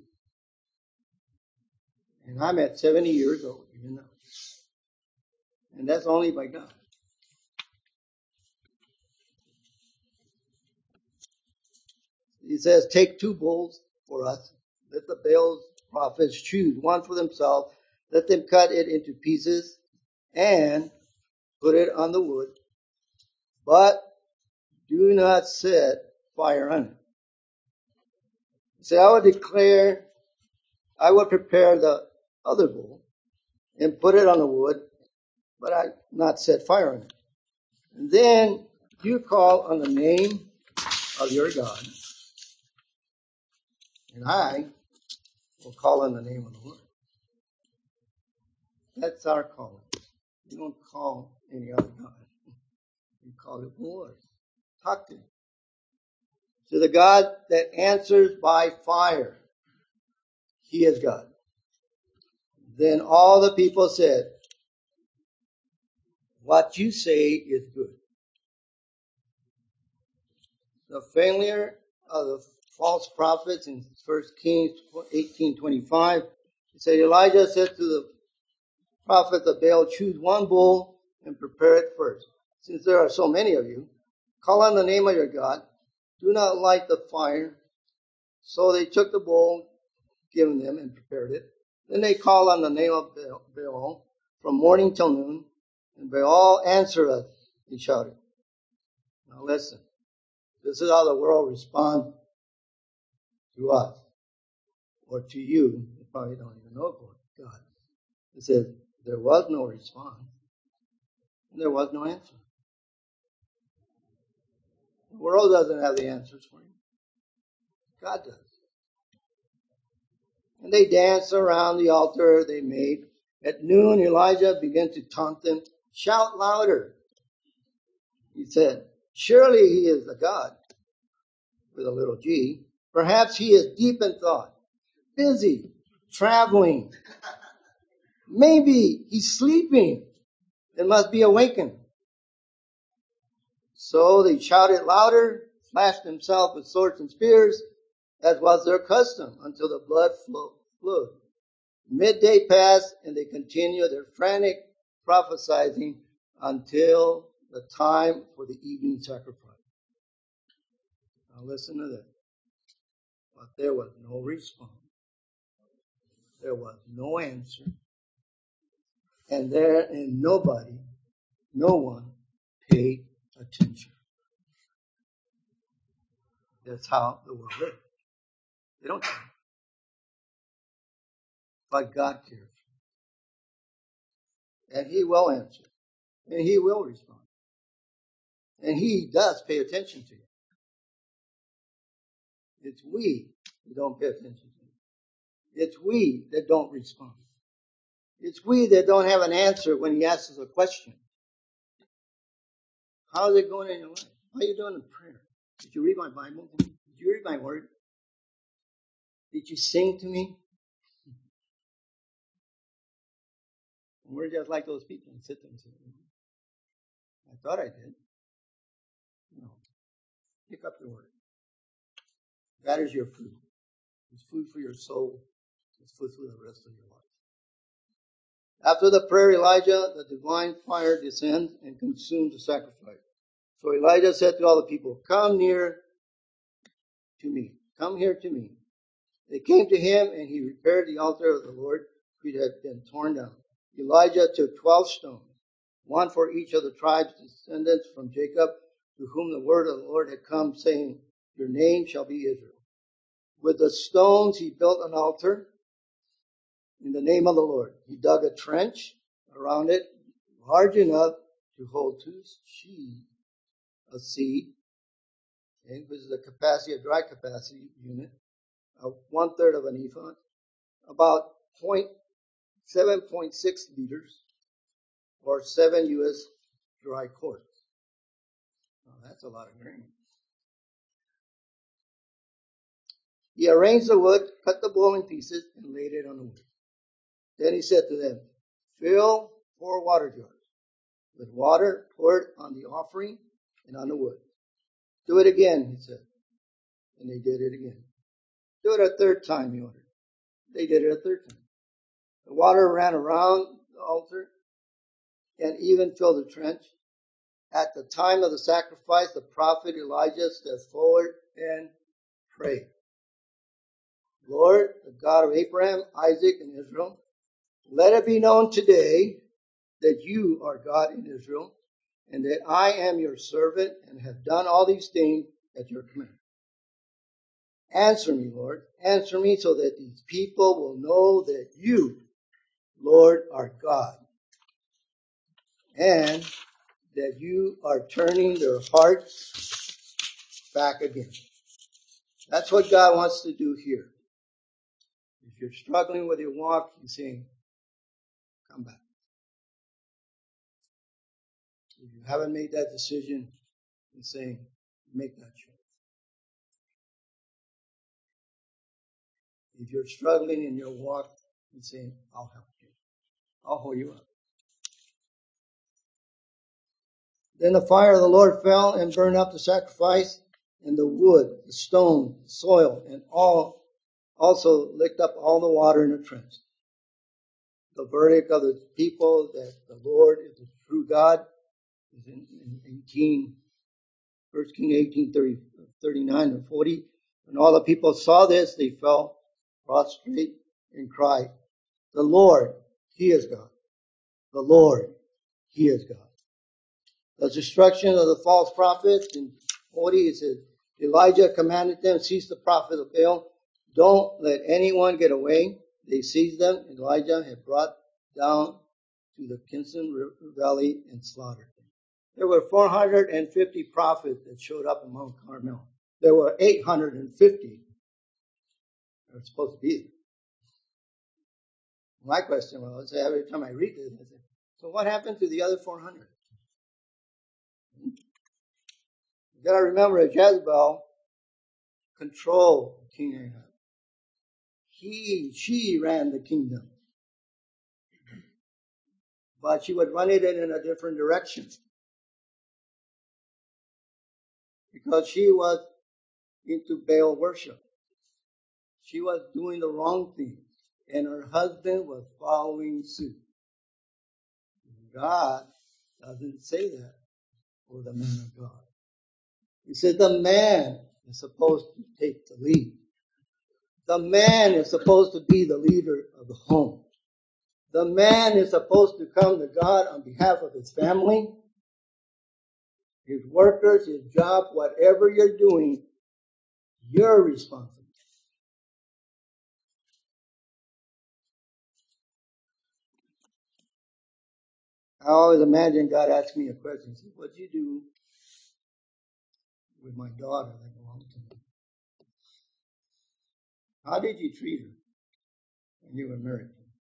And I'm at seventy years old, you know. And that's only by God. He says, take two bulls for us. Let the Baal prophets choose one for themselves. Let them cut it into pieces and put it on the wood. But do not set fire on it. He said, I will declare, I will prepare the other bull and put it on the wood, but I not set fire on it. And then you call on the name of your God, and I will call on the name of the Lord. That's our calling. You don't call any other God. You call it the Lord. Talk to him. To the God that answers by fire. He is God. Then all the people said, what you say is good. The failure of the false prophets in First Kings eighteen twenty-five, he said, Elijah said to the prophet of Baal, choose one bull and prepare it first. since there are so many of you, call on the name of your God. Do not light the fire. So they took the bowl given them and prepared it. Then they called on the name of Baal from morning till noon. And Baal answered us, he shouted. Now listen, this is how the world responds to us or to you. You probably don't even know God. It says there was no response and there was no answer. The world doesn't have the answers for you. God does. And they danced around the altar they made. At noon, Elijah began to taunt them. Shout louder, he said. Surely he is a God, with a little g. Perhaps he is deep in thought, busy, traveling. Maybe he's sleeping and must be awakened. So they shouted louder, slashed themselves with swords and spears, as was their custom, until the blood flowed. Midday passed, and they continued their frantic prophesying until the time for the evening sacrifice. Now listen to this. But there was no response. There was no answer. And there, and nobody, no one paid attention. That's how the world lives. They don't care. But God cares. And he will answer. And he will respond. And he does pay attention to you. It's we who don't pay attention to him. It's we that don't respond. It's we that don't have an answer when he asks us a question. How's it going in your life? How are you doing in prayer? Did you read my Bible? Did you read my word? Did you sing to me? And we're just like those people and sit there and say, I thought I did. No. Pick up the word. That is your food. It's food for your soul. It's food for the rest of your life. After the prayer, Elijah, the divine fire descends and consumes the sacrifice. So Elijah said to all the people, come near to me. Come here to me. They came to him, and he repaired the altar of the Lord, which had been torn down. Elijah took twelve stones, one for each of the tribes descendants from Jacob, to whom the word of the Lord had come, saying, your name shall be Israel. With the stones he built an altar in the name of the Lord. He dug a trench around it, large enough to hold two sheaves of seed, okay, which is the capacity, a dry capacity unit, of one third of an ephah, about seven point six liters, or seven U S dry quarts. Now, that's a lot of grain. He arranged the wood, cut the bowl in pieces, and laid it on the wood. Then he said to them, fill four water jars with water poured on the offering and on the wood. Do it again, he said. And they did it again. Do it a third time, he ordered. They did it a third time. The water ran around the altar and even filled the trench. At the time of the sacrifice, the prophet Elijah stepped forward and prayed. Lord, the God of Abraham, Isaac, and Israel, let it be known today that you are God in Israel, and that I am your servant and have done all these things at your command. Answer me, Lord. Answer me so that these people will know that you, Lord, are God, and that you are turning their hearts back again. That's what God wants to do here. If you're struggling with your walk, he's saying, come back. If you haven't made that decision, he's saying, make that choice. If you're struggling in your walk, he's saying, I'll help you. I'll hold you up. Then the fire of the Lord fell and burned up the sacrifice, and the wood, the stone, the soil, and all also licked up all the water in the trench. The verdict of the people that the Lord is the true God It's in, in eighteen, First King eighteen, thirty, thirty-nine and forty. When all the people saw this, they fell prostrate and cried, "The Lord, He is God. The Lord, He is God." The destruction of the false prophets in forty, it says, Elijah commanded them, "Seize the prophet of Baal. Don't let anyone get away." They seized them. Elijah had brought down to the Kidron Valley and slaughtered them. There were four hundred fifty prophets that showed up in Mount Carmel. There were eight hundred fifty that were supposed to be there. My question was, every time I read this, I say, so what happened to the other four hundred? You got to remember that Jezebel controlled King Ahab. He, she ran the kingdom. But she would run it in a different direction. Because she was into Baal worship. She was doing the wrong thing. And her husband was following suit. God doesn't say that for the man of God. He said the man is supposed to take the lead. The man is supposed to be the leader of the home. The man is supposed to come to God on behalf of his family, his workers, his job, whatever you're doing, you're responsible. I always imagine God asked me a question. He said, "What did you do with my daughter that belonged to me? How did you treat her when you were married to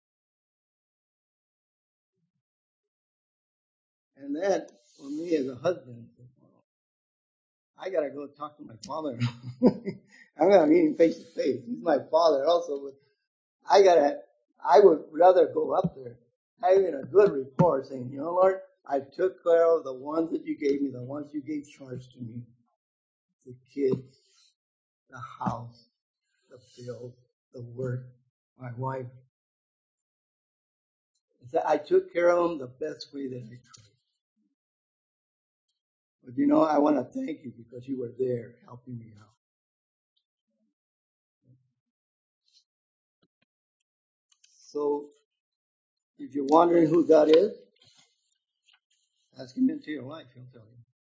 her?" And then, for me as a husband, well, I got to go talk to my father. I'm going to meet him face to face. He's my father also. But I got to, I would rather go up there having a good report saying, "You know, Lord, I took care of the ones that you gave me, the ones you gave charge to me, the kids, the house, the bills, the work, my wife. I took care of them the best way that I could. But you know, I want to thank you because you were there helping me out." So, if you're wondering who God is, ask him into your life. He'll tell you.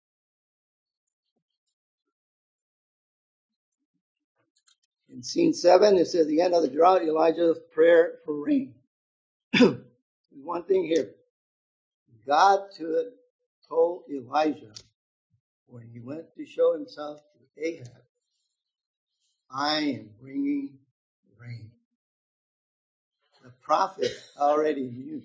In scene seven, it says the end of the drought, Elijah's prayer for rain. One thing here. God told Elijah when he went to show himself to Ahab, "I am bringing rain." The prophet already knew.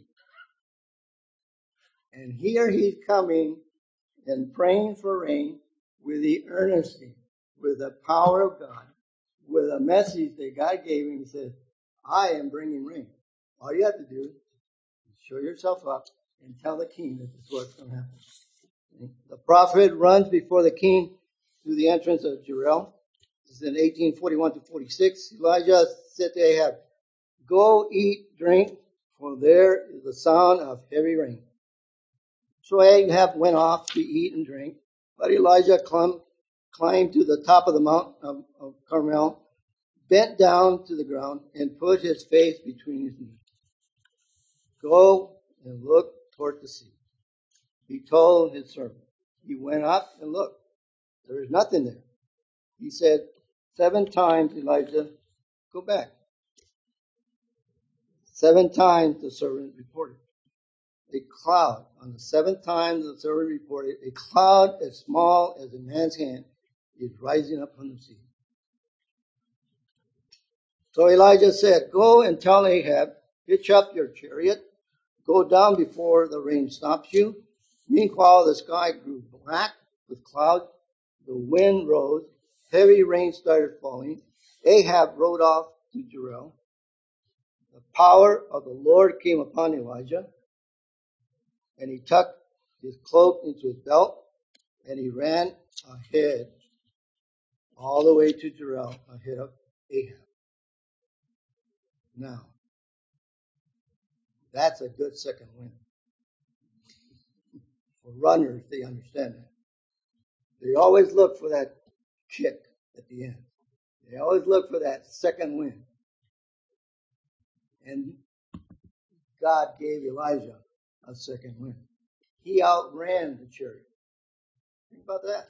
And here he's coming and praying for rain with the earnesty, with the power of God, with a message that God gave him. He said, "I am bringing rain." All you have to do is show yourself up and tell the king that this is what's going to happen. The prophet runs before the king to the entrance of Jezreel. This is in eighteen forty-one to forty-six. Elijah said to Ahab, "Go eat, drink, for there is the sound of heavy rain." So Ahab went off to eat and drink, but Elijah climbed, climbed to the top of the mount of, of Carmel, bent down to the ground, and put his face between his knees. "Go and look toward the sea," he told his servant. He went up and looked. There was nothing there. He said, seven times, Elijah, "Go back." Seven times the servant reported. A cloud. On the seventh time the servant reported, a cloud as small as a man's hand is rising up from the sea. So Elijah said, "Go and tell Ahab, hitch up your chariot, go down before the rain stops you." Meanwhile, the sky grew black with clouds. The wind rose. Heavy rain started falling. Ahab rode off to Jezreel. The power of the Lord came upon Elijah, and he tucked his cloak into his belt, and he ran ahead all the way to Jezreel, ahead of Ahab. Now, that's a good second wind. For runners, they understand that. They always look for that kick at the end. They always look for that second wind. And God gave Elijah a second wind. He outran the chariot. Think about that.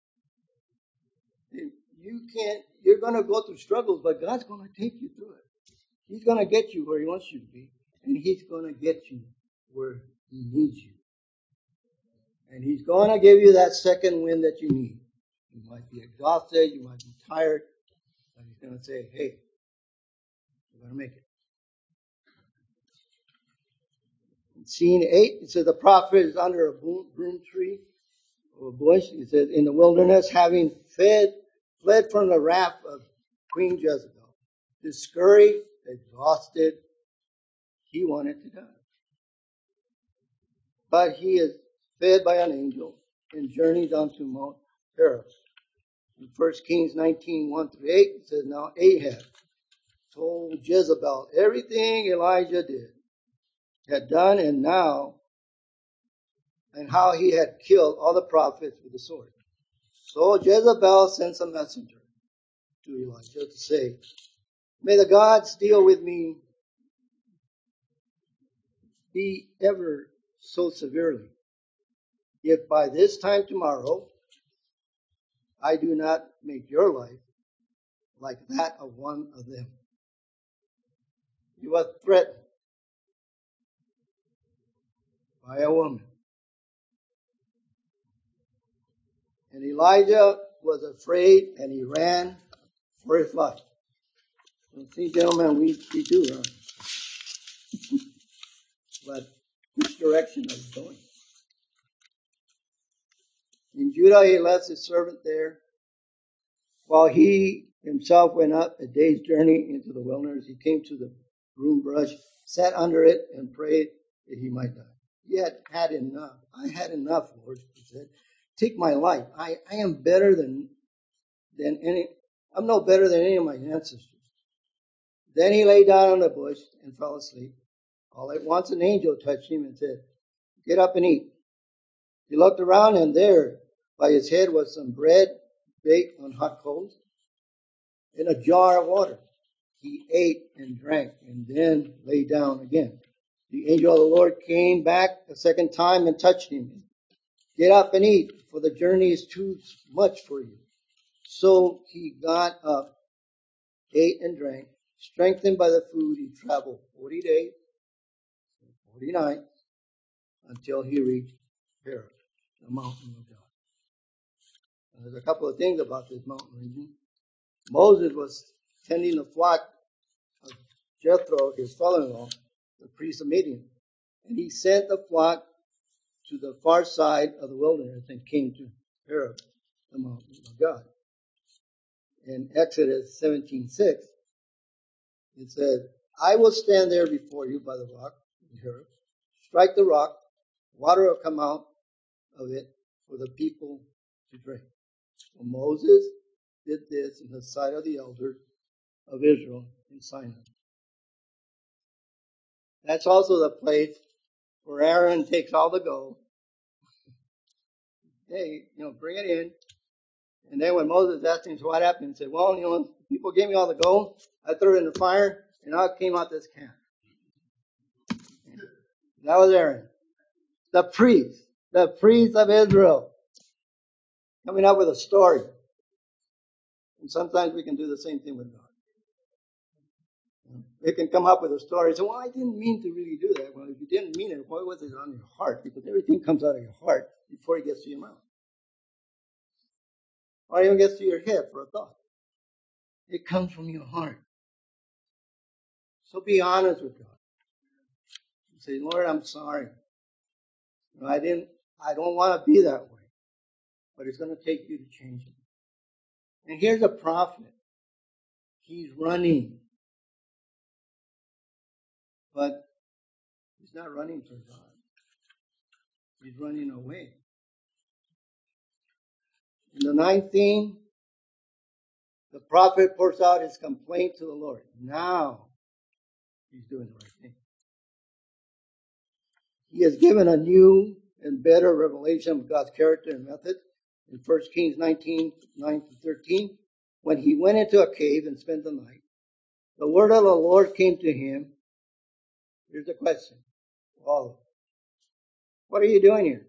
You can't, you're going to go through struggles, but God's going to take you through it. He's going to get you where he wants you to be, and he's going to get you where he needs you. And he's going to give you that second wind that you need. You might be exhausted, you might be tired, but he's going to say, hey, you're going to make it. In scene eight, it says the prophet is under a broom tree or a bush. It says, in the wilderness, having fed, fled from the wrath of Queen Jezebel. Discouraged, exhausted, he wanted to die. But he is fed by an angel and journeys onto Mount Paran. In First Kings nineteen, one through eight, it says, now Ahab told Jezebel everything Elijah did, had done, and now, and how he had killed all the prophets with the sword. So Jezebel sends a messenger to Elijah to say, may the gods deal with me be ever so severely, if by this time tomorrow I do not make your life like that of one of them. He was threatened by a woman. And Elijah was afraid and he ran for his life. And see, gentlemen, we, we do run. But which direction are we going? In Judah, he left his servant there, while he himself went up a day's journey into the wilderness. He came to the broom bush, sat under it, and prayed that he might die. He had had enough. I had enough, Lord, he said. Take my life. I, I am better than, than any, I'm no better than any of my ancestors. Then he lay down on the bush and fell asleep. All at once an angel touched him and said, get up and eat. He looked around, and there by his head was some bread baked on hot coals and a jar of water. He ate and drank and then lay down again. The angel of the Lord came back a second time and touched him. Get up and eat, for the journey is too much for you. So he got up, ate and drank. Strengthened by the food, he traveled forty days, forty nights, until he reached Paran, the mountain of God. And there's a couple of things about this mountain region. Moses was tending the flock of Jethro, his father-in-law, the priest of Midian. And he sent the flock to the far side of the wilderness and came to Paran, the mountain of God. In Exodus seventeen six, it says, I will stand there before you by the rock, strike the rock, water will come out of it for the people to drink. So Moses did this in the sight of the elders of Israel in Sinai. That's also the place where Aaron takes all the gold. Hey, you know, bring it in. And then when Moses asked him what happened, he said, well, you know, people gave me all the gold. I threw it in the fire, and out came out this calf. That was Aaron. The priest. The priest of Israel. Coming up with a story. And sometimes we can do the same thing with God. They can come up with a story and say, well, I didn't mean to really do that. Well, if you didn't mean it, why was it on your heart? Because everything comes out of your heart before it gets to your mouth. Or even gets to your head for a thought. It comes from your heart. So be honest with God. Say, Lord, I'm sorry. You know, I didn't, I don't want to be that way. But it's going to take you to change it. And here's a prophet. He's running. But he's not running for God. He's running away. In the ninth theme, the prophet pours out his complaint to the Lord. Now he's doing the right thing. He has given a new and better revelation of God's character and method in First Kings nineteen, nine to thirteen. When he went into a cave and spent the night, the word of the Lord came to him. Here's the question. Well, what are you doing here?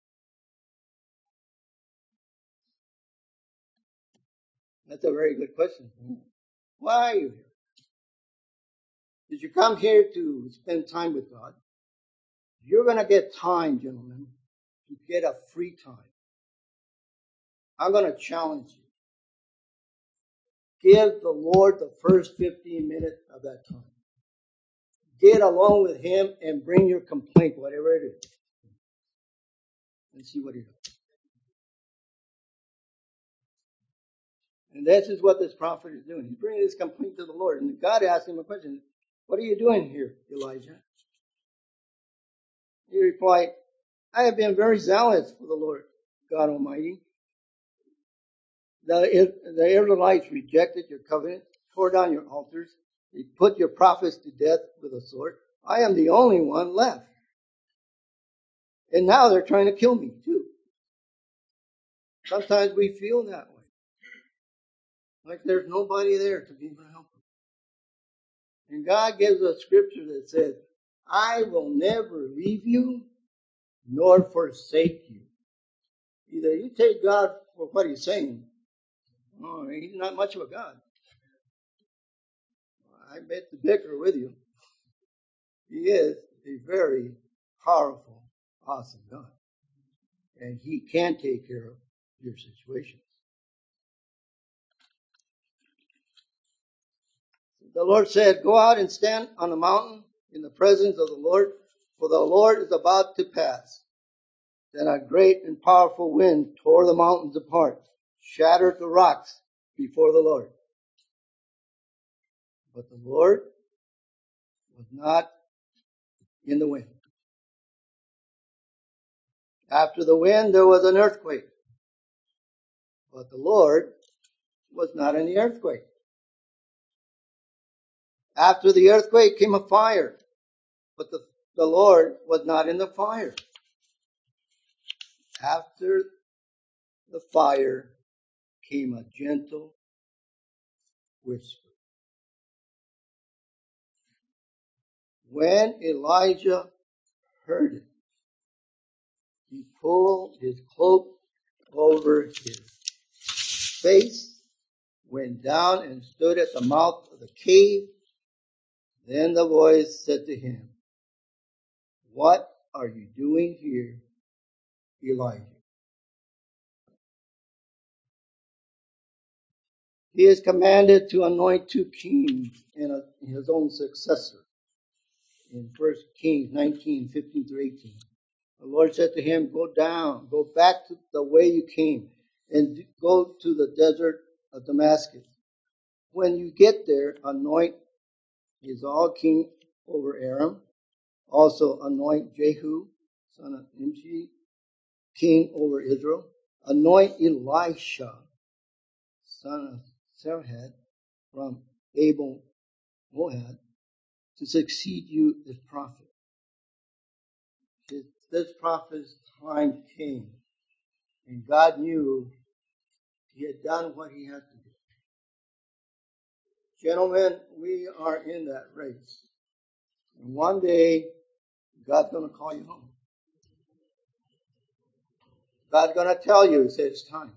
That's a very good question. Why are you here? Did you come here to spend time with God? You're going to get time, gentlemen, to get a free time. I'm going to challenge you. Give the Lord the first fifteen minutes of that time. Get along with him and bring your complaint, whatever it is, and see what he does. And this is what this prophet is doing. He's bringing his complaint to the Lord. And God asked him a question. What are you doing here, Elijah? He replied, I have been very zealous for the Lord God Almighty. The, the Israelites rejected your covenant, tore down your altars. They put your prophets to death with a sword. I am the only one left. And now they're trying to kill me too. Sometimes we feel that way. Like there's nobody there to be able to help us. And God gives a scripture that says, I will never leave you nor forsake you. Either you take God for what he's saying. Oh, he's not much of a God. I bet the bicker with you. He is a very powerful, awesome God. And he can take care of your situations. The Lord said, go out and stand on the mountain in the presence of the Lord, for the Lord is about to pass. Then a great and powerful wind tore the mountains apart, shattered the rocks before the Lord. But the Lord was not in the wind. After the wind, there was an earthquake. But the Lord was not in the earthquake. After the earthquake came a fire. But the, the Lord was not in the fire. After the fire came a gentle whisper. When Elijah heard it, he pulled his cloak over his face, went down and stood at the mouth of the cave. Then the voice said to him, what are you doing here, Elijah? He is commanded to anoint two kings and a, his own successor. In First Kings nineteen, fifteen through eighteen. The Lord said to him, go down, go back to the way you came, and go to the desert of Damascus. When you get there, anoint Hazael king over Aram. Also anoint Jehu, son of Nimshi, king over Israel. Anoint Elisha, son of Serhed, from Abel Moab, to succeed you as prophet. This prophet's time came, and God knew he had done what he had to do. Gentlemen, we are in that race. And one day, God's going to call you home. God's going to tell you, say it's time.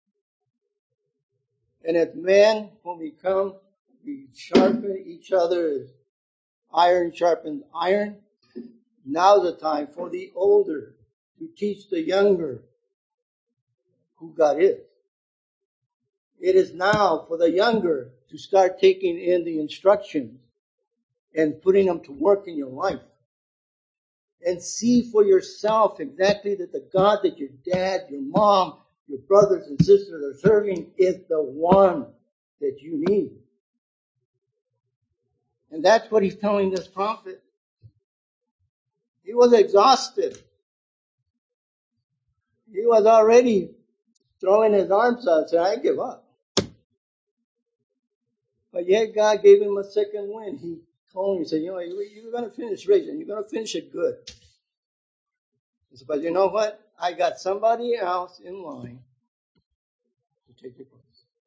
And as men, when we come, we sharpen each other as iron sharpens iron. Now's the time for the older to teach the younger who God is. It is now for the younger to start taking in the instructions and putting them to work in your life. And see for yourself exactly that the God that your dad, your mom, your brothers and sisters are serving is the one that you need. And that's what he's telling this prophet. He was exhausted. He was already throwing his arms out and saying, I give up. But yet God gave him a second wind. He told him, he said, you know, you're going to finish race and you're going to finish it good. He said, but you know what? I got somebody else in line to take your place.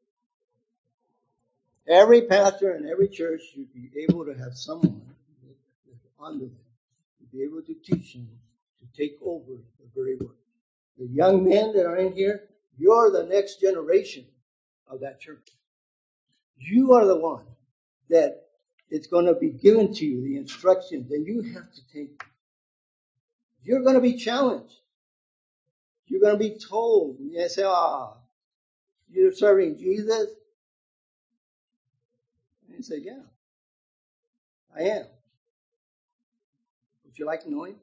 Every pastor and every church should be able to have someone under them to be able to teach them to take over the very work. The young men that are in here, you're the next generation of that church. You are the one that it's going to be given to you, the instructions, and you have to take. You're going to be challenged. You're going to be told. You say, ah, you're serving Jesus? And you say, yeah, I am. Would you like to know him?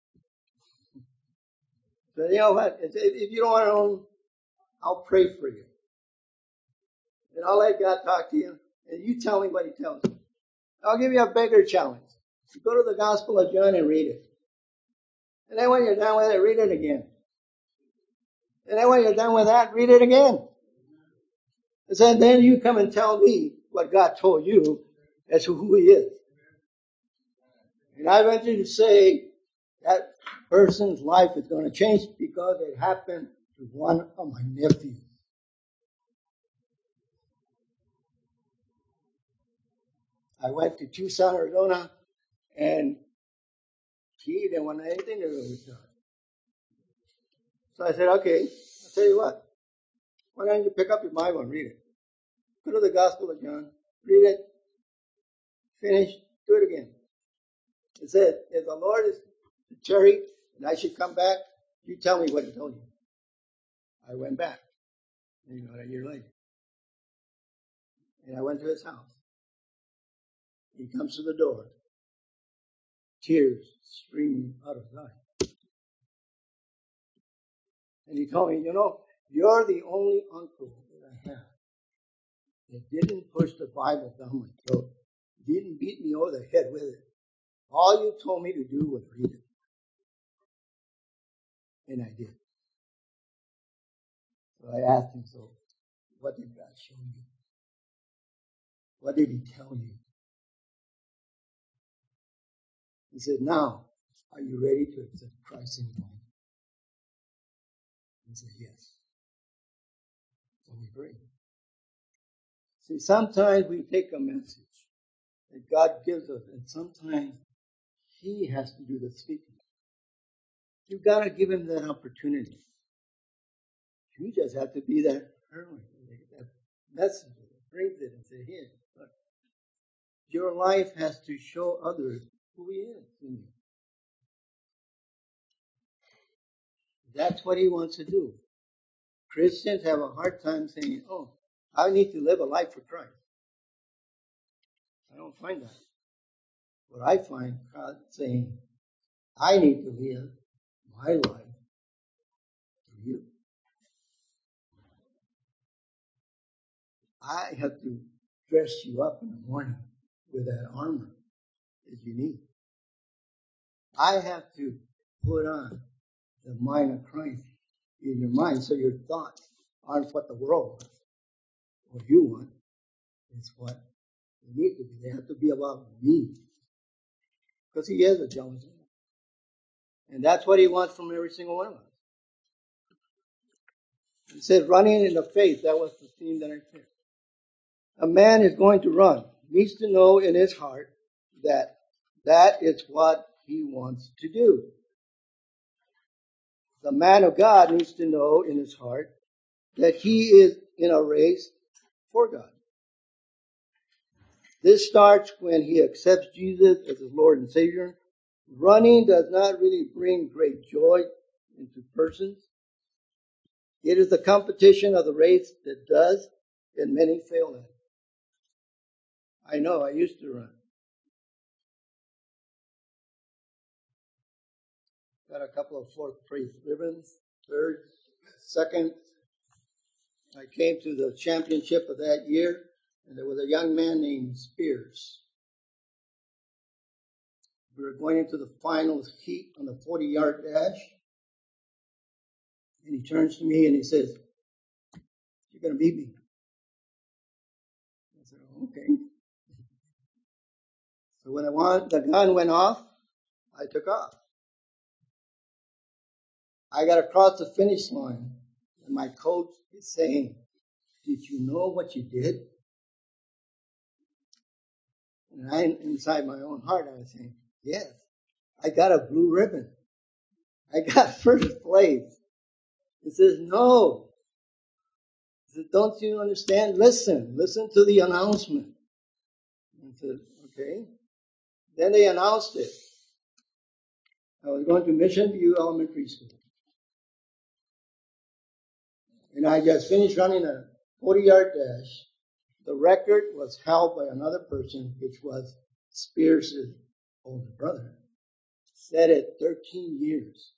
So you know what? If you don't want to know him, I'll pray for you. And I'll let God talk to you. And you tell me what he tells you. I'll give you a bigger challenge. You go to the Gospel of John and read it. And then when you're done with it, read it again. And then when you're done with that, read it again. And so then you come and tell me what God told you as to who he is. And I want you to say that person's life is going to change because it happened to one of my nephews. I went to Tucson, Arizona, and he didn't want anything to do with God. So I said, okay, I'll tell you what. Why don't you pick up your Bible and read it? Go to the Gospel of John, read it, finish, do it again. It said, if the Lord is the cherry and I should come back, you tell me what he told you. I went back, you know, a year later. And I went to his house. He comes to the door, tears streaming out of his eyes. And he told me, you know, you're the only uncle that I have that didn't push the Bible down my throat, didn't beat me over the head with it. All you told me to do was read it. And I did. So I asked him, so what did God show you? What did he tell you? He said, now, are you ready to accept Christ in your life? He said, yes. So we prayed. See, sometimes we take a message that God gives us, and sometimes he has to do the speaking. You've got to give him that opportunity. You just have to be that hermit, that messenger that brings it and say, here, look. Your life has to show others who he is in you. That's what he wants to do. Christians have a hard time saying, oh, I need to live a life for Christ. I don't find that. What I find God saying, I need to live my life for you. I have to dress you up in the morning with that armor that you need. I have to put on the mind of Christ in your mind so your thoughts aren't what the world wants. What you want is what they need to be. They have to be about me. Because he is a jealous man. And that's what he wants from every single one of us. He said, running in the faith. That was the theme that I picked. A man is going to run. Needs to know in his heart that that is what he wants to do. The man of God needs to know in his heart that he is in a race for God. This starts when he accepts Jesus as his Lord and Savior. Running does not really bring great joy into persons. It is the competition of the race that does, and many fail at it. I know, I used to run. Got a couple of fourth place ribbons, third, second. I came to the championship of that year, and there was a young man named Spears. We were going into the final heat on the forty-yard dash. And he turns to me and he says, you're going to beat me. I said, okay. So when I want, the gun went off, I took off. I got across the finish line, and my coach is saying, did you know what you did? And I, inside my own heart, I was saying, yes, I got a blue ribbon. I got first place. He says, no. He says, don't you understand? Listen, listen to the announcement. I said, okay. Then they announced it. I was going to Mission View Elementary School. And I just finished running a forty-yard dash. The record was held by another person, which was Spears' older brother. Said it thirteen years.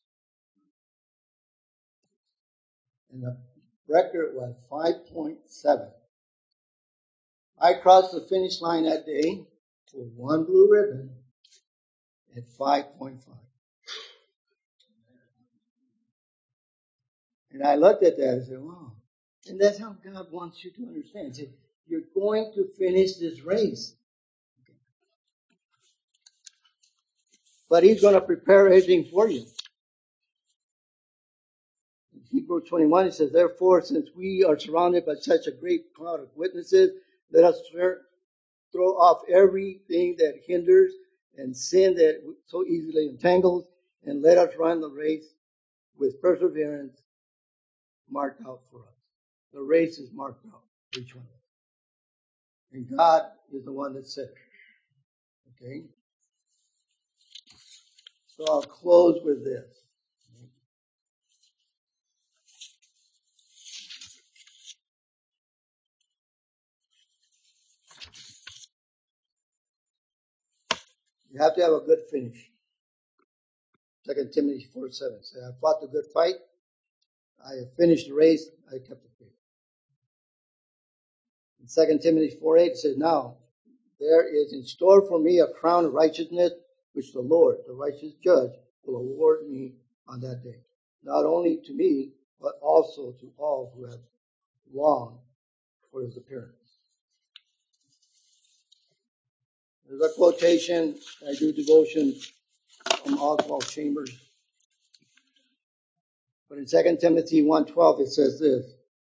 And the record was five point seven. I crossed the finish line that day with one blue ribbon at five point five. And I looked at that and said, wow. And that's how God wants you to understand. He said, you're going to finish this race. But He's going to prepare everything for you. In Hebrews twenty-one, it says, therefore, since we are surrounded by such a great cloud of witnesses, let us throw off everything that hinders and sin that so easily entangles, and let us run the race with perseverance marked out for us. The race is marked out for each one of us. And God is the one that said it. Okay? So I'll close with this. You have to have a good finish. Second Timothy four seven says, I fought the good fight. I have finished the race. I kept the faith. In Second Timothy four eight says, now there is in store for me a crown of righteousness, which the Lord, the righteous judge, will award me on that day. Not only to me, but also to all who have longed for His appearance. There's a quotation. I do devotion from Oswald Chambers. But in Second Timothy one twelve, it says this,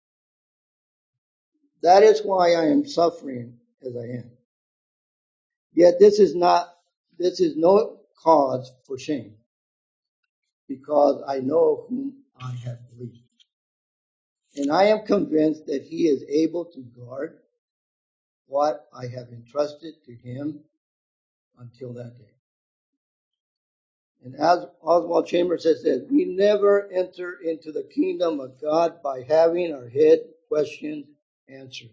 that is why I am suffering as I am. Yet this is not, this is no cause for shame, because I know whom I have believed. And I am convinced that He is able to guard what I have entrusted to Him until that day. And as Oswald Chambers says that we never enter into the kingdom of God by having our head questions answered,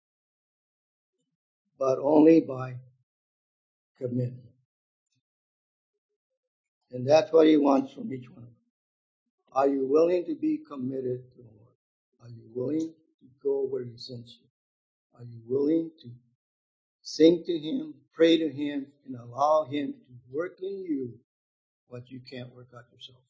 but only by commitment. And that's what He wants from each one of us. Are you willing to be committed to the Lord? Are you willing to go where He sends you? Are you willing to sing to Him, pray to Him, and allow Him to work in you what you can't work out yourself?